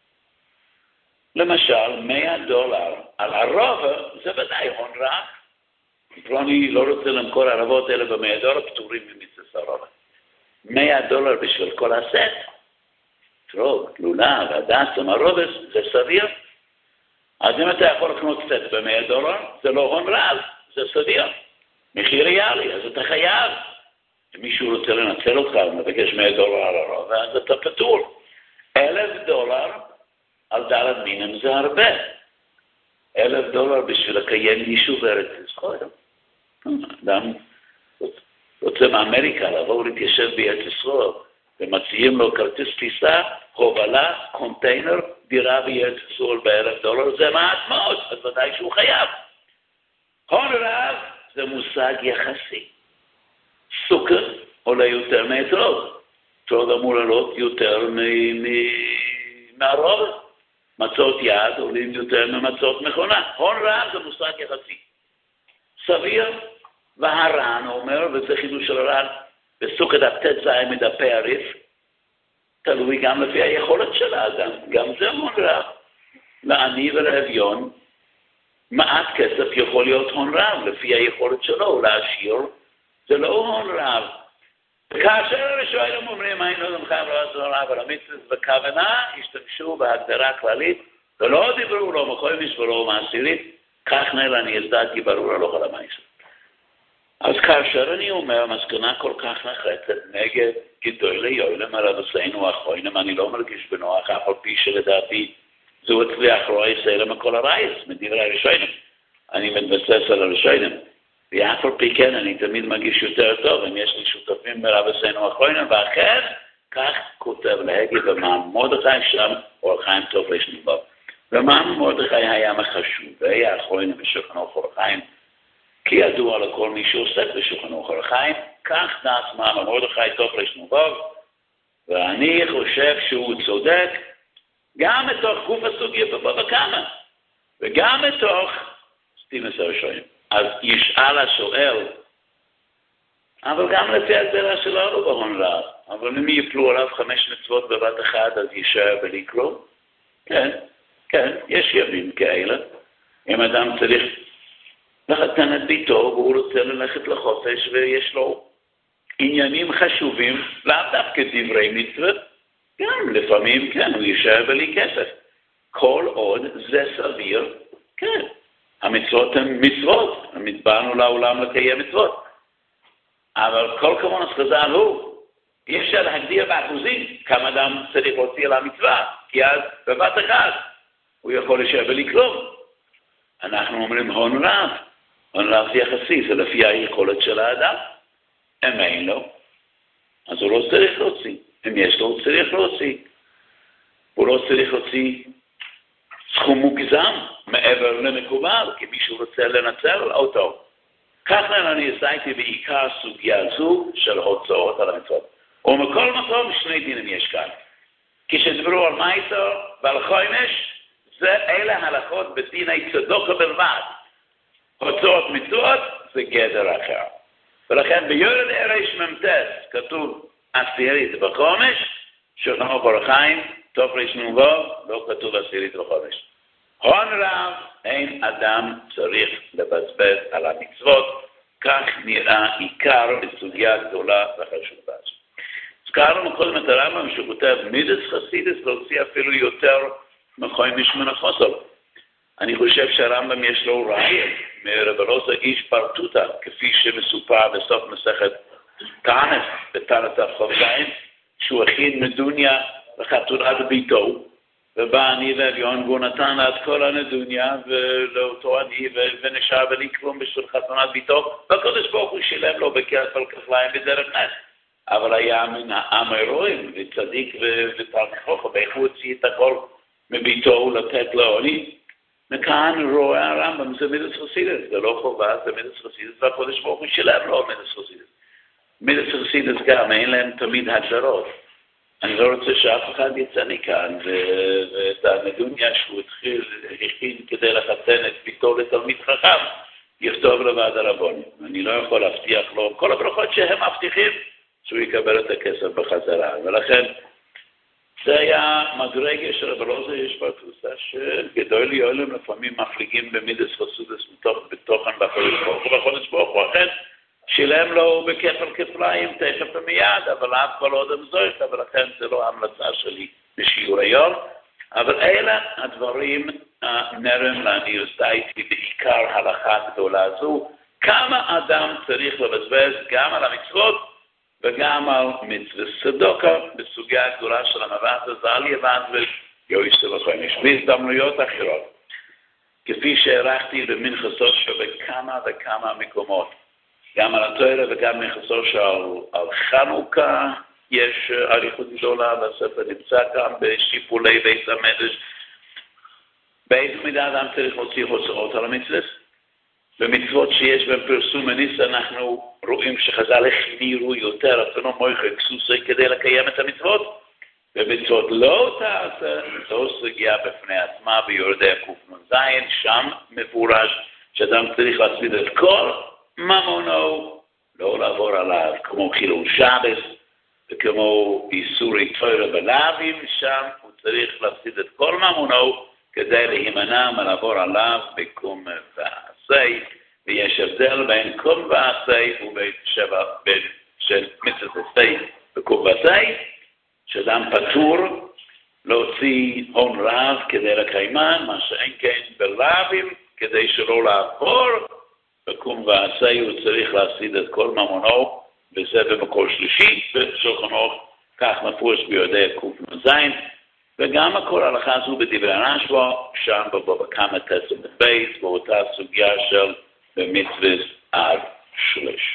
למשל, $100 על ערבה זה ודאי הון רב. פלוני לא רוצה למכור ערבות אלה $100, פטורים ממיסס ערבה. $100 בשביל כל הסט, טרוב, לולה, הדס, ערבה, זה סביר. אז אם אתה יכול לקנות סט $100, זה לא הון רב, זה סביר. מחיר ריאלי, אז אתה חייב. אם מישהו רוצה לנצל אותך, הוא מבקש $100 על ערבה, אז אתה פטור. $1,000 על דלת מינם זה הרבה. $1,000 בשביל לקיים יישוב ארץ ישראל. אדם רוצה מאמריקה לבוא ולהתיישב בארץ ישראל, ומציעים לו כרטיס טיסה, הובלה, קונטיינר, דירה בארץ ישראל $1,000, זה מעט מאוד, אז ודאי שהוא חייב. הון רב זה מושג יחסי. סוכר עולה יותר מאתרוג. אתרוג אמור לעלות יותר מהרוב. מצות יד עולים יותר ממצות מכונה. הון רב זה מושג יחסי. סביר, והר"ן אומר, וזה חידוש של הר"ן, בסוכה דף ט"ז מדפי הריף, תלוי גם לפי היכולת של האדם. גם זה הון רב. לעני ולאביון, מעט כסף יכול להיות הון רב, לפי היכולת שלו, לעשיר, זה לא הון רב. כאשר הראשונים אומרים, היינו גם חייב לעזור רב על המצווה בכוונה, השתמשו בהגדרה כללית, ולא דיברו לו מחוימיש ולא מעשירית, כך נראה אני יזדתי ברור הלוך על המייסר. אז כאשר אני אומר, מסקנה כל כך נחרצת נגד גדולי יוילם הרבסינו האחרונים, אני לא מרגיש בנוח, אף על פי שלדעתי, זו אצלי אחרוי סלם מכל הרייס, מדברי הראשונים. אני מתבסס על הראשונים. ואף על פי כן, אני תמיד מרגיש יותר טוב, אם יש לי שותפים ברבסינו האחרונים, ואחר כך כותב להגי במען מרדכי שם, אור חיים טוב לשנובב. במען מרדכי היה מחשובי האחרונים בשולחן אור חיים, כי ידוע לכל מי שעוסק בשולחן אור חיים, כך דעת מען מרדכי טוב לשנובב, ואני חושב שהוא צודק, גם מתוך גוף הסוגיה בבא קמא, וגם מתוך סטימס הראשונים. אז ישאל השואל, אבל גם לפי הגדרה שלנו בהון רב, אבל אם יפלו עליו 5 מצוות בבת אחת, אז יישאר בלי כלום? כן, יש ימים כאלה. אם אדם צריך לחתן את ביתו, והוא רוצה ללכת לחופש, ויש לו עניינים חשובים, לאו דווקא דברי מצוות, גם לפעמים כן, הוא יישאר בלי כסף. כל עוד זה סביר, כן. המצוות הן מצוות, באנו לעולם לקיים מצוות. אבל כל כמון חז"ל הוא, אי אפשר להגדיר באחוזים כמה אדם צריך להוציא על המצווה, כי אז בבת אחת הוא יכול להישאר בלי כלום. אנחנו אומרים הון רב, הון רב זה יחסי, זה לפי היכולת של האדם. אם אין לו, אז הוא לא צריך להוציא. אם יש לו, הוא צריך להוציא. הוא לא צריך להוציא סכום מוגזם מעבר למקובל, כי מישהו רוצה לנצל אותו. כך אני עשיתי בעיקר סוגיה זו של הוצאות על המצוות. ומכל מקום 2 דינים יש כאן. כשדברו על מייסר ועל חוימש, אלה הלכות בדיני צדוקה בלבד. הוצאות מצוות זה גדר אחר. ולכן ביורד ארש ממתס כתוב עשירית בחומש, שולחן אור חיים, טוב רשנובו, לא כתוב עשירית בחומש. הון רב, אין אדם צריך לבזבז על המצוות, כך נראה עיקר בסוגיה גדולה וחשובה. הזכרנו קודם את הרמב"ם שכותב מידס חסידס להוציא אפילו יותר מחוימיש מן החוסר. אני חושב שהרמב"ם יש לו ראיה מרב אלעזר איש פרטותא, כפי שמסופר בסוף מסכת תענית, בתענית החובזיים, שהוא הכין מדוניה לחתונת ביתו, ובא אני ואביון והוא נתן לה את כל הנדוניה ולאותו אני ונשאר בלי כלום בשביל חתונת ביתו, והקדוש ברוך הוא שילם לו בכסף על כפליים בדרך נס. אבל היה מן העם האירועים וצדיק ותלמיד ואיך הוא הוציא את הכל מביתו לתת לעוני. וכאן רואה הרמב"ם, זה מידס חסידס, זה לא חובה, זה מידס חסידס, והקדוש ברוך הוא שילם לו מידס חסידס. מידס חסידס גם, אין להם תמיד הגדרות. אני לא רוצה שאף אחד יצא מכאן, ואת הנדוניה שהוא הכין כדי לחתן את ביתו לתלמיד חכם, יכתוב לבד הרבון. אני לא יכול להבטיח לו כל הברכות שהם מבטיחים שהוא יקבל את הכסף בחזרה. ולכן זה היה מדרגה של רב אלעזר הירש בר כוסה, שגדולי יועלם לפעמים מפליגים במידס חסודס בתוכן בחודש ברוך הוא. לכן שילם לו בכפל כפליים תכף ומיד, אבל אף כל עוד המזויך, ולכן זה לא המלצה שלי בשיעור היום. אבל אלה הדברים נרם לעניות דעתי בעיקר הלכה גדולה זו, כמה אדם צריך לבזבז גם על המצוות וגם על מצוות צדוקה בסוגיה הגדולה של המבט הזל יבן ויועיס ולכויניש. בהזדמנויות אחרות, כפי שהערכתי במנחסות שבכמה וכמה מקומות, גם על התורה וגם מנחסות על חנוכה, יש אריכות גדולה, והספר נמצא כאן בשיפולי בית המדרש. באיזה מידה אדם צריך להוציא הוצאות על המצוות? במצוות שיש בהם פרסום וניס, אנחנו רואים שחז"ל החמירו יותר, אפילו מויכה כסוסי כדי לקיים את המצוות. במצוות לא תעשה, זו סוגיה בפני עצמה ביורדי קנ"ז, שם מפורש שאדם צריך להפסיד את כל ממונו, לא לעבור עליו, כמו חילול שבת, וכמו איסורי תורה בלאווים, שם הוא צריך להפסיד את כל ממונו כדי להימנע מלעבור עליו בקום ועשה, ויש הבדל בין קום ועשה ובין של מצוות עשה בקום ועשה, שאדם פטור להוציא הון רב כדי לקיימן, מה שאין כן בלאווים, כדי שלא לעבור בקום ועשה הוא צריך להפסיד את כל ממונו, וזה במקור שלישי, בשולחן ערוך, כך מפורש ביודעי קנ"ז, וגם הכל ההלכה הזו בדברי הרשב"א, שם בכמה תסם בבית, באותה סוגיה של במצוות עד שליש.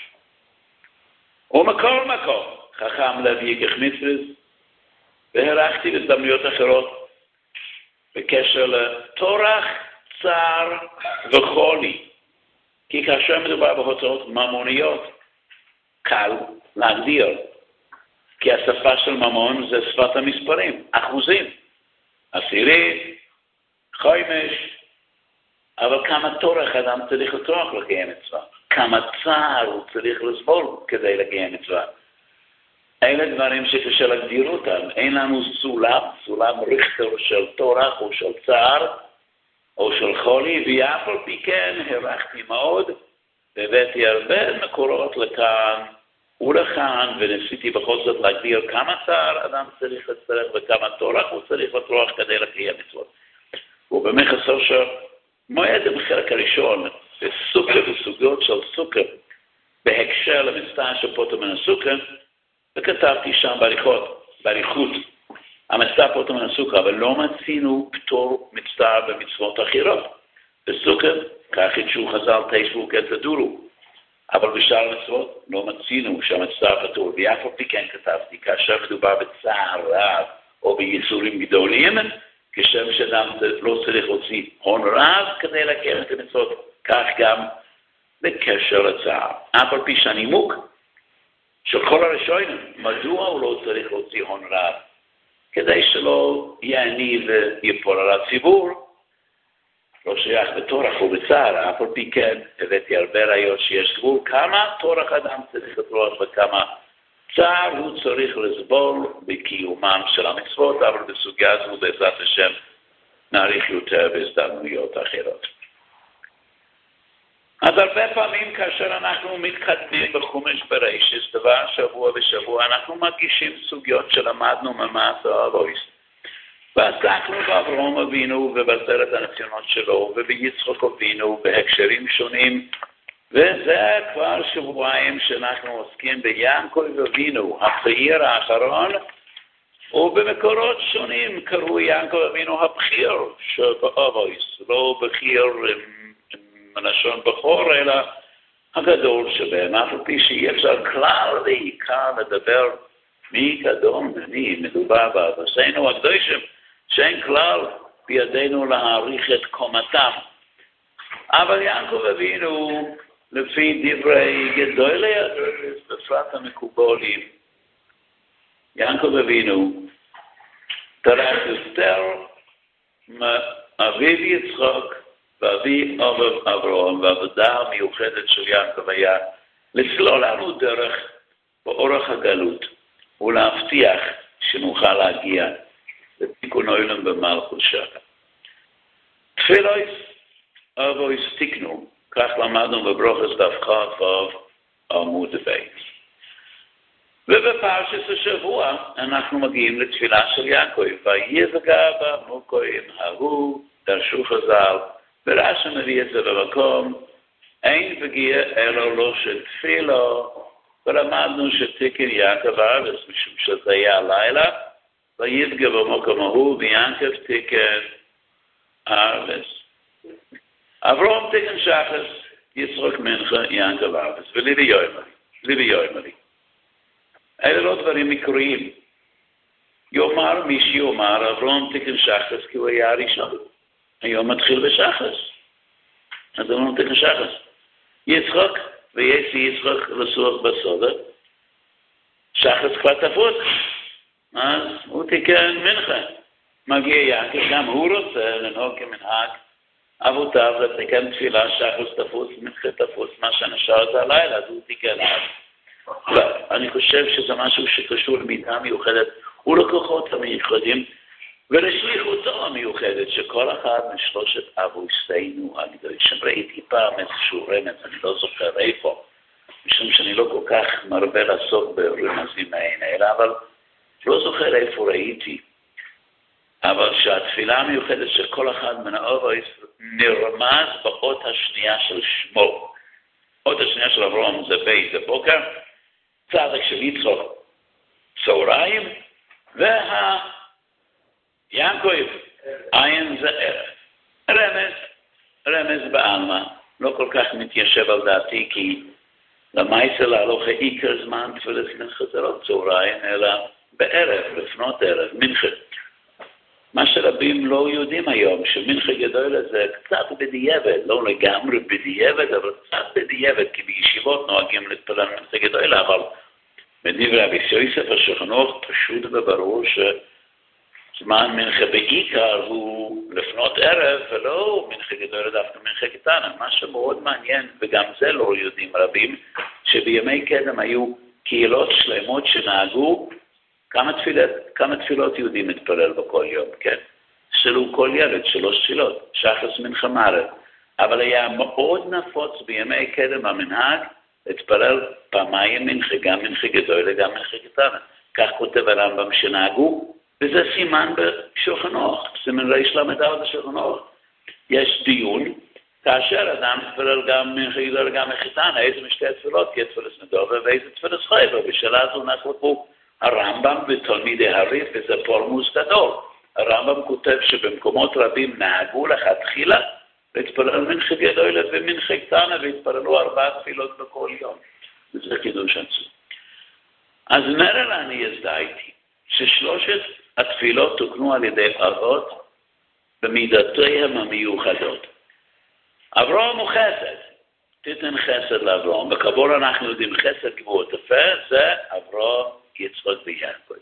ומכל מקום, חכם להביא כך מצוות, והערכתי בהזדמנויות אחרות, בקשר לטורח, צער וחולי, כי כאשר מדובר בהוצאות ממוניות, קל להגדיר, כי השפה של ממון זה שפת המספרים, אחוזים, עשירית, חומש, אבל כמה טורח אדם צריך לטורח לקיים מצווה, כמה צער הוא צריך לסבול כדי לקיים מצווה. אלה דברים שקשה להגדיר אותם, אין לנו סולם ריכטר של טורח או של צער או של חולי, ואף על פי כן הרחתי מאוד, והבאתי הרבה מקורות לכאן ולכאן, וניסיתי בכל זאת להגדיר כמה צער אדם צריך לצטרך וכמה טורח הוא צריך לטרוח כדי לקיים מצוות. ובמחסור שמועד בחלק הראשון, בסוכר וסוגיות של סוכר, בהקשר למסתר של פוטו מן הסוכר, וכתבתי שם בעריכות, המסתר פוטו מן הסוכר, אבל לא מצינו פטור מצטר במצוות אחרות. בסוכר, כך ידשו חז"ל תשבו כתדורו, אבל בשאר המצוות לא מצינו שהמצטר פטור, ואף על פי כן כתבתי, כאשר מדובר בצער רב או בייסורים גדולים, כשם שאדם לא צריך להוציא הון רב כדי לקיים את המצוות, כך גם בקשר לצער. אף על פי שהנימוק של כל הראשונים, מדוע הוא לא צריך להוציא הון רב? כדי שלא יעני ויפול על הציבור, לא שייך בטורח ובצער, אף על פי כן הבאתי הרבה ראיות שיש גבול, כמה טורח אדם צריך לטרוח וכמה צער הוא צריך לסבול בקיומם של המצוות, אבל בסוגיה זו בעזרת השם נעריך יותר בהזדמנויות אחרות. אז הרבה פעמים כאשר אנחנו מתקדמים בחומש בראשית, דבר שבוע ושבוע, אנחנו מגישים סוגיות שלמדנו ממעשה אבויס. ועסקנו באברהם אבינו ובעשרת הניסיונות שלו וביצחק אבינו בהקשרים שונים, וזה כבר שבועיים שאנחנו עוסקים ביעקב אבינו, הצעיר האחרון, ובמקורות שונים קראו יעקב אבינו הבכיר שבאבויס, לא בכיר מלשון בכור, אלא הגדול שבהם, אף על פי שאי אפשר כלל ועיקר לדבר מי קדום ומי מדובר באבותינו הקדושים, שאין כלל בידינו להעריך את קומתם. אבל יעקב אבינו, לפי דברי גדולי הדרס, בפרט המקובולים, יעקב אבינו טרח יותר מאביו יצחק ואבי אברהם, והעבודה המיוחדת של יעקב היה לסלול לנו דרך באורח הגלות, ולהבטיח שנוכל להגיע לתיקון העולם במלכות שבת. תפילויס אבויס תיקנו, כך למדנו בברוכס דף כ' עמוד ב'. ובפרשת השבוע אנחנו מגיעים לתפילה של יעקב, ויפגע במוקוים ההוא, דרשו חז"ל, ורש"י מביא את זה במקום, אין פגיע אלא לא של תפילו, ולמדנו שתיקן יעקב ארבס, משום שזה היה הלילה, ויפגע במוקום ההוא, ויעקב תיקן ארבס. אברהם תיקן שחס, יצחק מנחה, יעקב ארבס, וליבי יוימרי. אלה לא דברים מקריים. יאמר מי שיאמר, אברהם תיקן שחס כי הוא היה הראשון. היום מתחיל בשחס. אז אברהם תיקן שחס. יצחק, ויש יצחק לסוח בסודה, שחס כבר תפוס. אז הוא תיקן מנחה. מגיע יעקב, גם הוא רוצה לנהוג כמנהג אבותיו, ותיקן תפילה שחס תפוס, מנחה תפוס, מה שנשאר זה הלילה, אז הוא תיקן אז. אני חושב שזה משהו שקשור למידה מיוחדת ולכוחות המיוחדים ולשליחותו המיוחדת שכל אחד משלושת אבותינו הקדושים. ראיתי פעם איזשהו רמז, אני לא זוכר איפה, משום שאני לא כל כך מרבה לעסוק ברמזים האלה, אבל לא זוכר איפה ראיתי. אבל שהתפילה המיוחדת של כל אחד מן האבותינו נרמז באות השנייה של שמו. אות השנייה של אברהם זה בית, זה בוקר, צדק של יצחק צהריים, יעקב עין זה ערב. רמז בעלמא, לא כל כך מתיישב על דעתי, כי למעשה להלוך עיקר זמן תפילת מנחה זה לא צהריים, אלא בערב, לפנות ערב, מנחה. מה שרבים לא יודעים היום, שמנחה גדול זה קצת בדיעבד, לא לגמרי בדיעבד, אבל קצת בדיעבד, כי בישיבות נוהגים להתפלל מנחה גדול, אבל בדברי רבי יוסף השולחן ערוך פשוט וברור שזמן מנחה בעיקר הוא לפנות ערב, ולא מנחה גדול, דווקא מנחה קטנה. מה שמאוד מעניין, וגם זה לא יודעים רבים, שבימי קדם היו קהילות שלמות שנהגו כמה תפילות יהודים מתפלל בכל יום, כן? שלו כל ילד, 3 תפילות, שחס מנחה מערב. אבל היה מאוד נפוץ בימי קדם המנהג, להתפלל פעמיים מנחה, גם מנחה גדול וגם מנחה קטנה. כך כותב הרמב"ם שנהגו, וזה סימן בשולחן ערוך, סימן ריש ל"ד בשולחן ערוך. יש דיון, כאשר אדם מתפלל גם מנחה גדול וגם מנחה קטנה, איזה משתי התפילות תהיה תפילת נדבה ואיזה תפילת חייבה, בשאלה הזו נחלקו הרמב"ם ותלמידי הרי"ף, וזה פולמוס גדול. הרמב"ם כותב שבמקומות רבים נהגו לכתחילה להתפלל מנחה גדול ומנחה קטנה, והתפללו 4 תפילות בכל יום. וזה קידוש עצום. אז נראה אני הזדהיתי, ששלושת התפילות תוקנו על ידי אבות במידותיהם המיוחדות. אברהם הוא חסד, תיתן חסד לאברהם. בקבור אנחנו יודעים חסד גבוה תפארת, זה אברהם, יצחק ויעקב.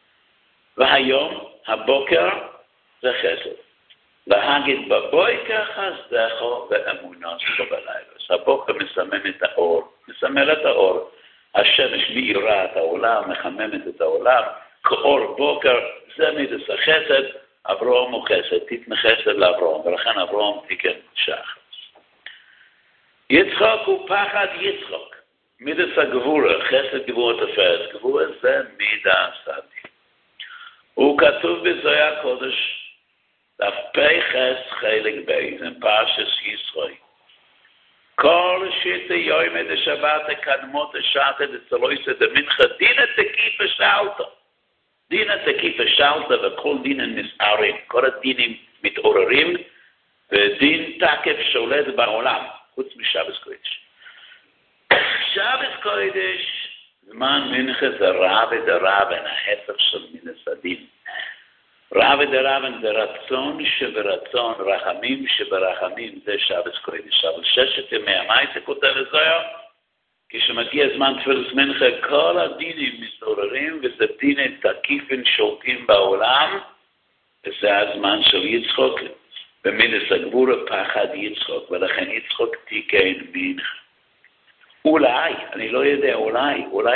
והיום, הבוקר, זה חסד. להגיד בבוקר חסדך ואמונתך בלילה. הבוקר מסמן את האור, מסמל את האור. השמש מאירה את העולם, מחממת את העולם, כאור בוקר, זה מידס החסד, אברהם הוא חסד, תיתן חסד לאברהם, ולכן אברהם תיקן שחס. יצחק הוא פחד יצחק, מידס הגבורה, חסד גבורה תפארת, גבורה זה מידה סדי. הוא כתוב בזוהר הקודש, דף פ"ח חלק ב', זה פרשת ישראל. כל שיטה יום דשבת קדמות השעת דצלויסא דמנחה דינא תקיפא שאלתא. דינא תקיפא שאלתא וכל דינם נסערים. כל הדינים מתעוררים ודין תקף שולט בעולם, חוץ משבת קודש. שבת קודש, זמן מנחה זה רב דרבן, ההפך של מינוס הדין. רב דרבן זה רצון שברצון, רחמים שברחמים, זה שבת קודש. אבל 6 ימי המעשה כותב זוהר, כשמגיע זמן תפילת מנחה, כל הדינים מתעוררים, וזה דינים תקיפים שולטים בעולם, וזה הזמן של יצחק, במידס הגבורה פחד יצחק, ולכן יצחק תיקן מנחה. אולי, אני לא יודע, אולי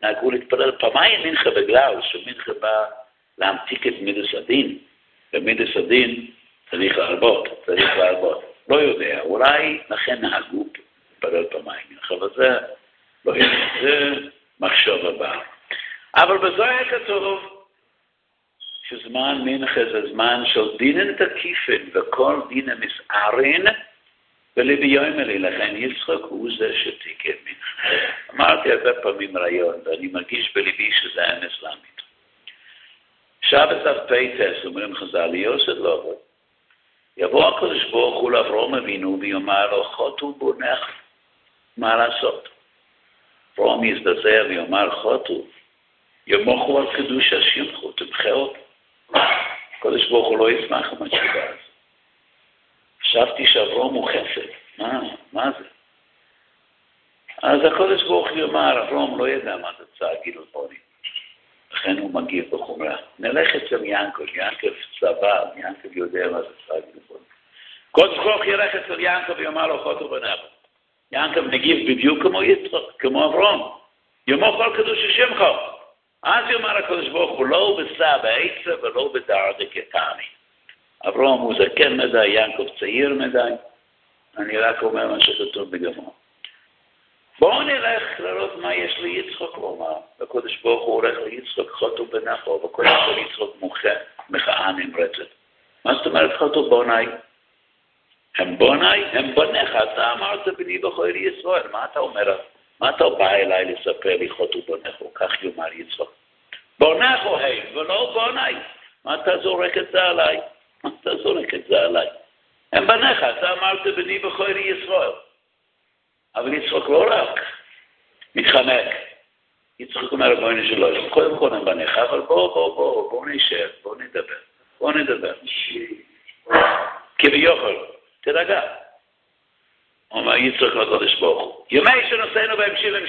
נהגו להתפלל פעמיים מנחה בגלל שמנחה בא להמתיק את מידס הדין, ומידס הדין צריך להרבות. לא יודע, אולי לכן נהגו להתפלל פעמיים מנחה, אבל זה לא יודע, זה מחשוב הבא. אבל בזוהר כתוב שזמן מנחה זה זמן של דינן תקיפן וכל דינן מסערן ולבי יומלי, לכן יצחק הוא זה שתיקן מנחה. אמרתי הרבה פעמים רעיון, ואני מרגיש בליבי שזה אמס למית. שבת אף אומרים חז"ל, יוסד לא עבוד. יבוא הקדוש ברוך הוא לאברהם אבינו ויאמר לו, חוטו בונך, מה לעשות? אברהם יזדעזע ויאמר, חוטו, ימוכו על קדוש השמחו, תמחה אותו. הקדוש ברוך הוא לא ישמח מהתשובה הזאת. חשבתי שאברהם הוא חסד. מה זה? אז הקדוש ברוך הוא יאמר, אברהם לא ידע מה זה צער גילבוני. לכן הוא מגיב בחומרה. נלך אצל ינקב צבא, ינקב יודע מה זה צער גילבוני. הקדוש ברוך הוא ילך אצל ינקב ויאמר לו חוטו בנך. ינקב נגיב בדיוק כמו יצחק, כמו אברהם. ימוך על קדוש השמחו. אז יאמר הקדוש ברוך הוא לא בסע בעצה ולא בדרדה כתמי. אברהם הוא זקן מדי, ינקב צעיר מדי. אני רק אומר מה שכתוב בגמרא. בואו נלך לראות מה יש ליצחק לומר. הקדוש ברוך הוא הולך ליצחק חוטו בנך, וקודם כל יצחק מחאה נמרצת. מה זאת אומרת חוטו בוני? הם בוני, הם בונך. אתה אמרת בני בכור ישראל. מה אתה אומר? מה אתה בא אליי לספר לי חוטו בונך? כך יאמר יצחק. בונך הוא הם, ולא בוני. מה אתה זורק את זה עליי? הם בניך, אתה אמרת בני בכור ישראל. אבל יצחק לא רק מתחמק. יצחק אומר בואי שלו, קודם כל הם בניך, אבל בואו נשב, בואו נדבר. כביכול, תרגע. אומר יצחק לקדוש ברוך הוא, ימי שנושאנו בהם 70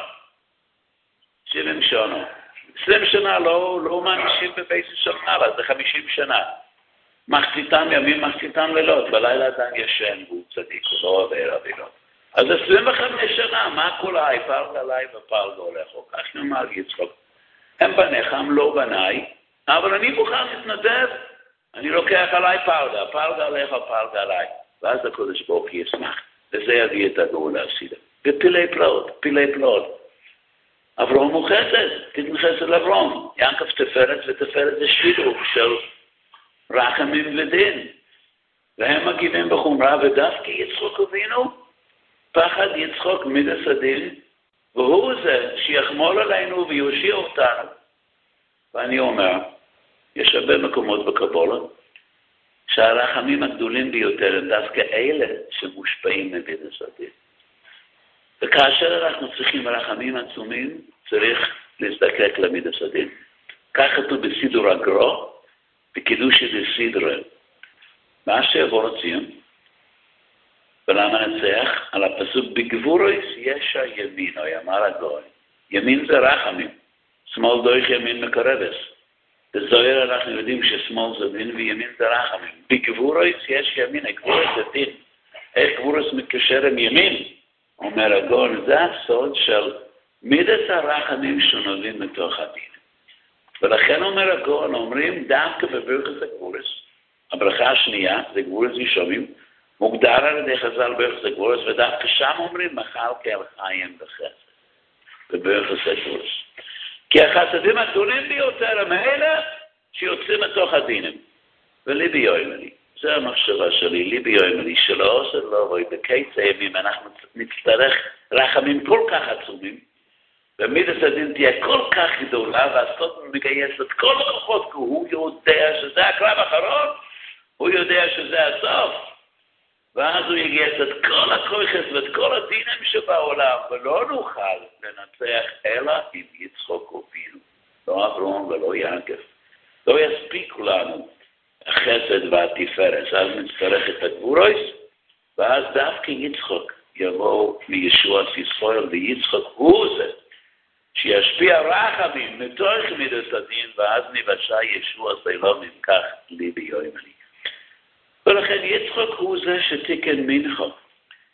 שנה. 20 שנה לא מאנשים בבית של מעלה, זה 50 שנה. מחציתם ימים, מחציתם לילות, בלילה אדם ישן, והוא צדיק, הוא לא עובר אבילות. אז 25 שנה, מה כל פלגה עליי ופלגה הולך, או כך נאמר יצחק. הם בניך, הם לא בניי, אבל אני מוכן להתנדב, אני לוקח עליי פלגה עליך, פלגה עליי. ואז הקדוש ברוך הוא ישמח, וזה יביא את הגאולה הסידה. ופילי פלאות. אברהם הוא חסד, תיתן חסד לאברהם. ינקב תפארת, ותפארת זה שילוב של רחמים ודין. והם מגיבים בחומרה, ודווקא יצחק אבינו, פחד יצחק מידס הדין, והוא זה שיחמול עלינו ויושיע אותנו. ואני אומר, יש הרבה מקומות בקבולה, שהרחמים הגדולים ביותר הם דווקא אלה שמושפעים ממידס הדין. וכאשר אנחנו צריכים רחמים עצומים, צריך להזדקק למידס הדין. כך כתוב בסידור הגרו, בקידושי דסידרה. מה שיבוא לציון, ולמה נצח? על הפסוק בגבורויס ישע ימין, או יאמר הגוי. ימין זה רחמים. שמאל דויך ימין מקרבס. בזוהר אנחנו יודעים ששמאל זה דין וימין זה רחמים. בגבורויס יש ימין, הגבורויס זה דין. איך גבורויס מתקשר עם ימין? אומר הגוי, זה הסוד של מידס הרחמים שנובעים מתוך הדין. ולכן אומר הגוי, אומרים דווקא בברכת הגבורויס. הברכה השנייה זה גבורויס ישומים. מוגדר על ידי חז"ל ברכת הגבורוס, ודווקא שם אומרים, מחל כאל חיים בחסד, בברכת הגבורוס. כי החסדים הגדולים ביותר הם אלה שיוצאים מתוך הדינים. וליבי יוימלי, זו המחשבה שלי, ליבי יוימלי, שלא עושה לא רואה, בקיץ הימים אנחנו נצטרך רחמים כל כך עצומים, ומידס הדין תהיה כל כך גדולה, והסוד מגייס את כל הכוחות, כי הוא יודע שזה הקרב האחרון, הוא יודע שזה הסוף. ואז הוא יגייס את כל הכוחס ואת כל הדינים שבעולם, ולא נוכל לנצח אלא עם יצחק אבינו. לא אברהם ולא ינקב. לא יספיקו לנו החסד והתפארת. אז נצטרך את הגבורוס, ואז דווקא יצחק יבוא מישועת ישראל, ויצחק הוא זה שישפיע רחמים מתוך מידס הדין, ואז נבשה ישוע סלום אם כך ליבי יוימלי. ולכן יצחק הוא זה שתיקן מנחה.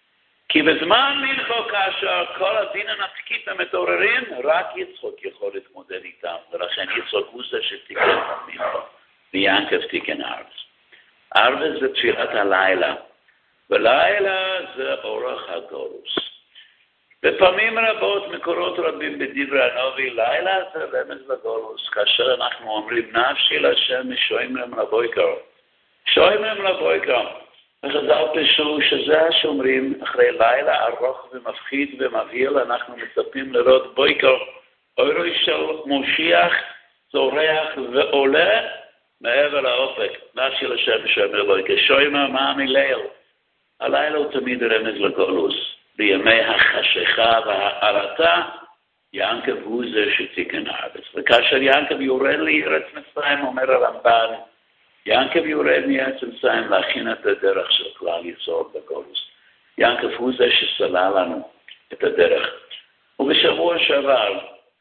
כי בזמן מלכו כאשר כל הדין הנפקית המתעוררים, רק יצחוק יכול להתמודד איתם, ולכן יצחוק הוא זה שתיקן את מלכו, ויעקב תיקן ארץ. ארץ זה תפילת הלילה, ולילה זה אורח הגולוס. בפעמים רבות, מקורות רבים בדברי הנביא, לילה זה רמז לגולוס, כאשר אנחנו אומרים נפשי להשם משוימרם לבויקר. שוימרם לבויקר. וחז"ל פירשו שזה השומרים אחרי לילה ארוך ומפחיד ומבהיל, אנחנו מצפים לראות בויקר, אורו של מושיח, צורח ועולה מעבר לאופק. נפשי להשם משוימרם לבויקר. שוימר מה מליל. הלילה הוא תמיד רמז לגולוס. בימי החשיכה והערתה, יעקב הוא זה שתיקן הארץ. וכאשר יעקב יורד לארץ מצרים, אומר הרמב"ן, יעקב יורד מארץ מצרים להכין את הדרך של כלל ישראל בגולוס. יעקב הוא זה שסלל לנו את הדרך. ובשבוע שעבר,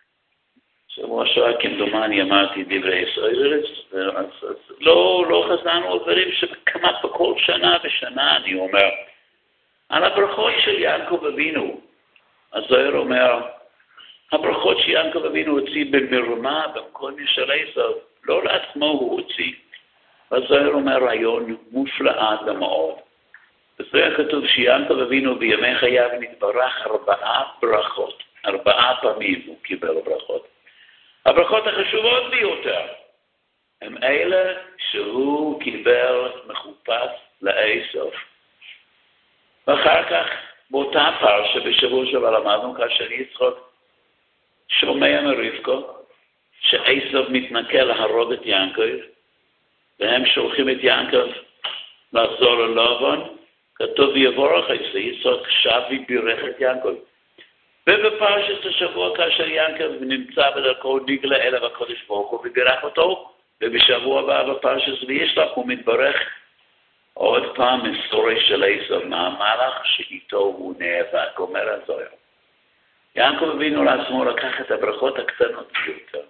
כמדומני אמרתי דברי ישראל, לא חזרנו על דברים שכמעט בכל שנה ושנה, אני אומר, על הברכות של יעקב אבינו. הזוהר אומר, הברכות שיעקב אבינו הוציא במרמה, במקום של עשיו, לא לעצמו הוא הוציא. הזוהר אומר רעיון מופלא מאוד. בזה כתוב שיעקב אבינו בימי חייו נתברך 4 ברכות. 4 פעמים הוא קיבל ברכות. הברכות החשובות ביותר הם אלה שהוא קיבל מחופש לעשיו. ואחר כך, באותה פרשה בשבוע שעבר למדנו, כאשר יצחוק שומע מרבקה, שעשיו מתנכל להרוג את יעקב, והם שולחים את יעקב לחזור ללבן, כתוב ויבורך עשיו, יצחוק שב ובירך את יעקב. ובפרשת השבוע, כאשר יעקב נמצא בדרכו נגלה אליו הקדוש ברוך הוא ובירך אותו, ובשבוע הבא בפרשת וישלח הוא מתברך עוד פעם היסטוריה של עשיו, מהמהלך שאיתו הוא נאבק, אומר הזוהר. יעקב אבינו לעצמו לקח את הברכות הקטנות ביותר,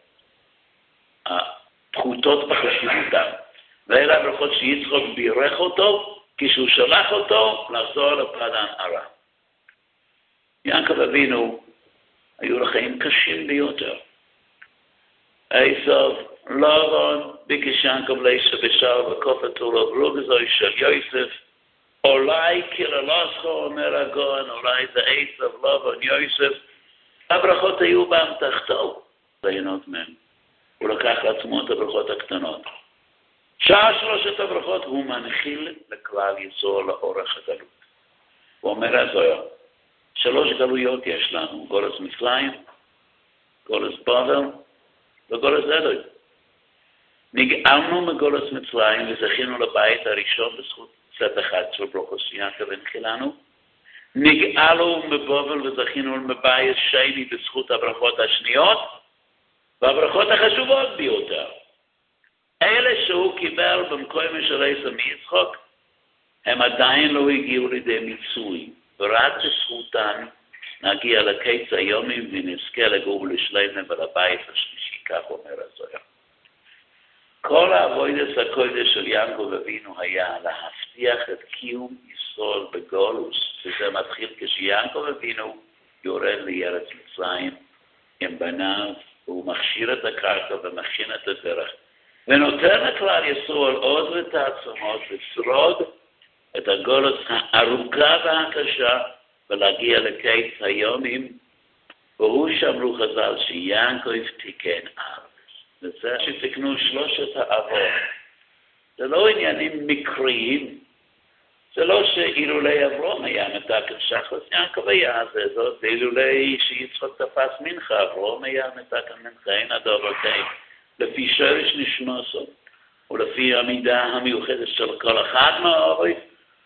הפחותות בחשיבותם, ואלה הברכות שיצחוק בירך אותו, כשהוא שלח אותו לחזור לפדן ארם. יעקב אבינו היו לחיים קשים ביותר. עשיו לבן ביקש יעקב לעשיו בשער וקופתו לו ברוגזוי של יוסף, אולי קללסך אומר הגאון, אולי זה עשיו לבן יוסף, הברכות היו באמתחתו ליהנות מהם. הוא לקח לעצמו את הברכות הקטנות. שעה 3 הברכות הוא מנחיל לכלל ישראל לאורך הגלות. הוא אומר הזוהר, 3 גלויות יש לנו, גולס מצרים, גולס בבל וגולס אדום. נגאלנו מגולס מצרים וזכינו לבית הראשון בזכות צאת אחד של ברכות יעקב ונחילנו. נגאלנו מבבל וזכינו מבית שני בזכות הברכות השניות, והברכות החשובות ביותר. אלה שהוא קיבל במקום של עשיו מיצחוק, הם עדיין לא הגיעו לידי מיצוי, ורק בזכותן נגיע לקץ היומים ונזכה לגור לשלם ולבית השלישי, כך אומר הזוהר. כל העבודת הקודש של יעקב אבינו היה להבטיח את קיום ישראל בגולוס, וזה מתחיל כשיעקב אבינו יורד לארץ מצרים עם בניו, והוא מכשיר את הקרקע ומכין את הדרך, ונותן לכלל ישראל עוד ותעצומות לשרוד את הגולוס הארוכה והקשה ולהגיע לקץ היומים, והוא שאמרו חז"ל שיעקב תיקן ארץ. וזה שתקנו 3 האבות. זה לא עניינים מקריים, זה לא שאילולי אברהם היה מתקן שחר, יעקב היה זה, זאת אילולי שיצחק תפס מנחה, אברהם היה מתקן מנחה, אין הדבר כן. לפי שורש נשמתו, ולפי המידה המיוחדת של כל אחד מהאבות,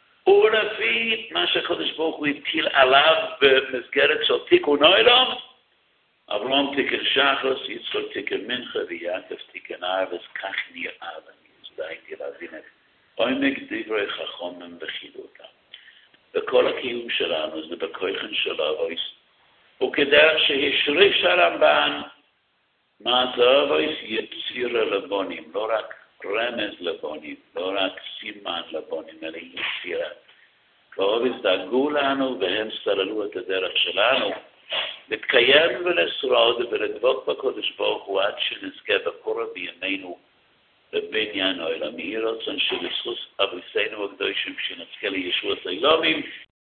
ולפי מה שהקדוש ברוך הוא הטיל עליו במסגרת של תיקון עולם, אברהם תיקן שחר, יצחק תיקן מנחה, ויעקב תיקן ארץ, כך נראה לנו, זה הייתי להבין את עומק דברי חכמים וחידותם. וכל הקיום שלנו זה בכוחן של אבויס, וכדרך שהשריש הרמב"ן, מה זה אבויס יציר לבונים, לא רק רמז לבונים, לא רק סימן לבונים, אלא יצירה. מקרוב הזדאגו לנו והם סללו את הדרך שלנו. להתקיים ולשרוד ולדבוק בקודש ברוך הוא עד שנזכה בקורא בימינו בבניין העולם. יהי רצון שבזכות אבותינו הקדושים שנזכה לישועת העולמים.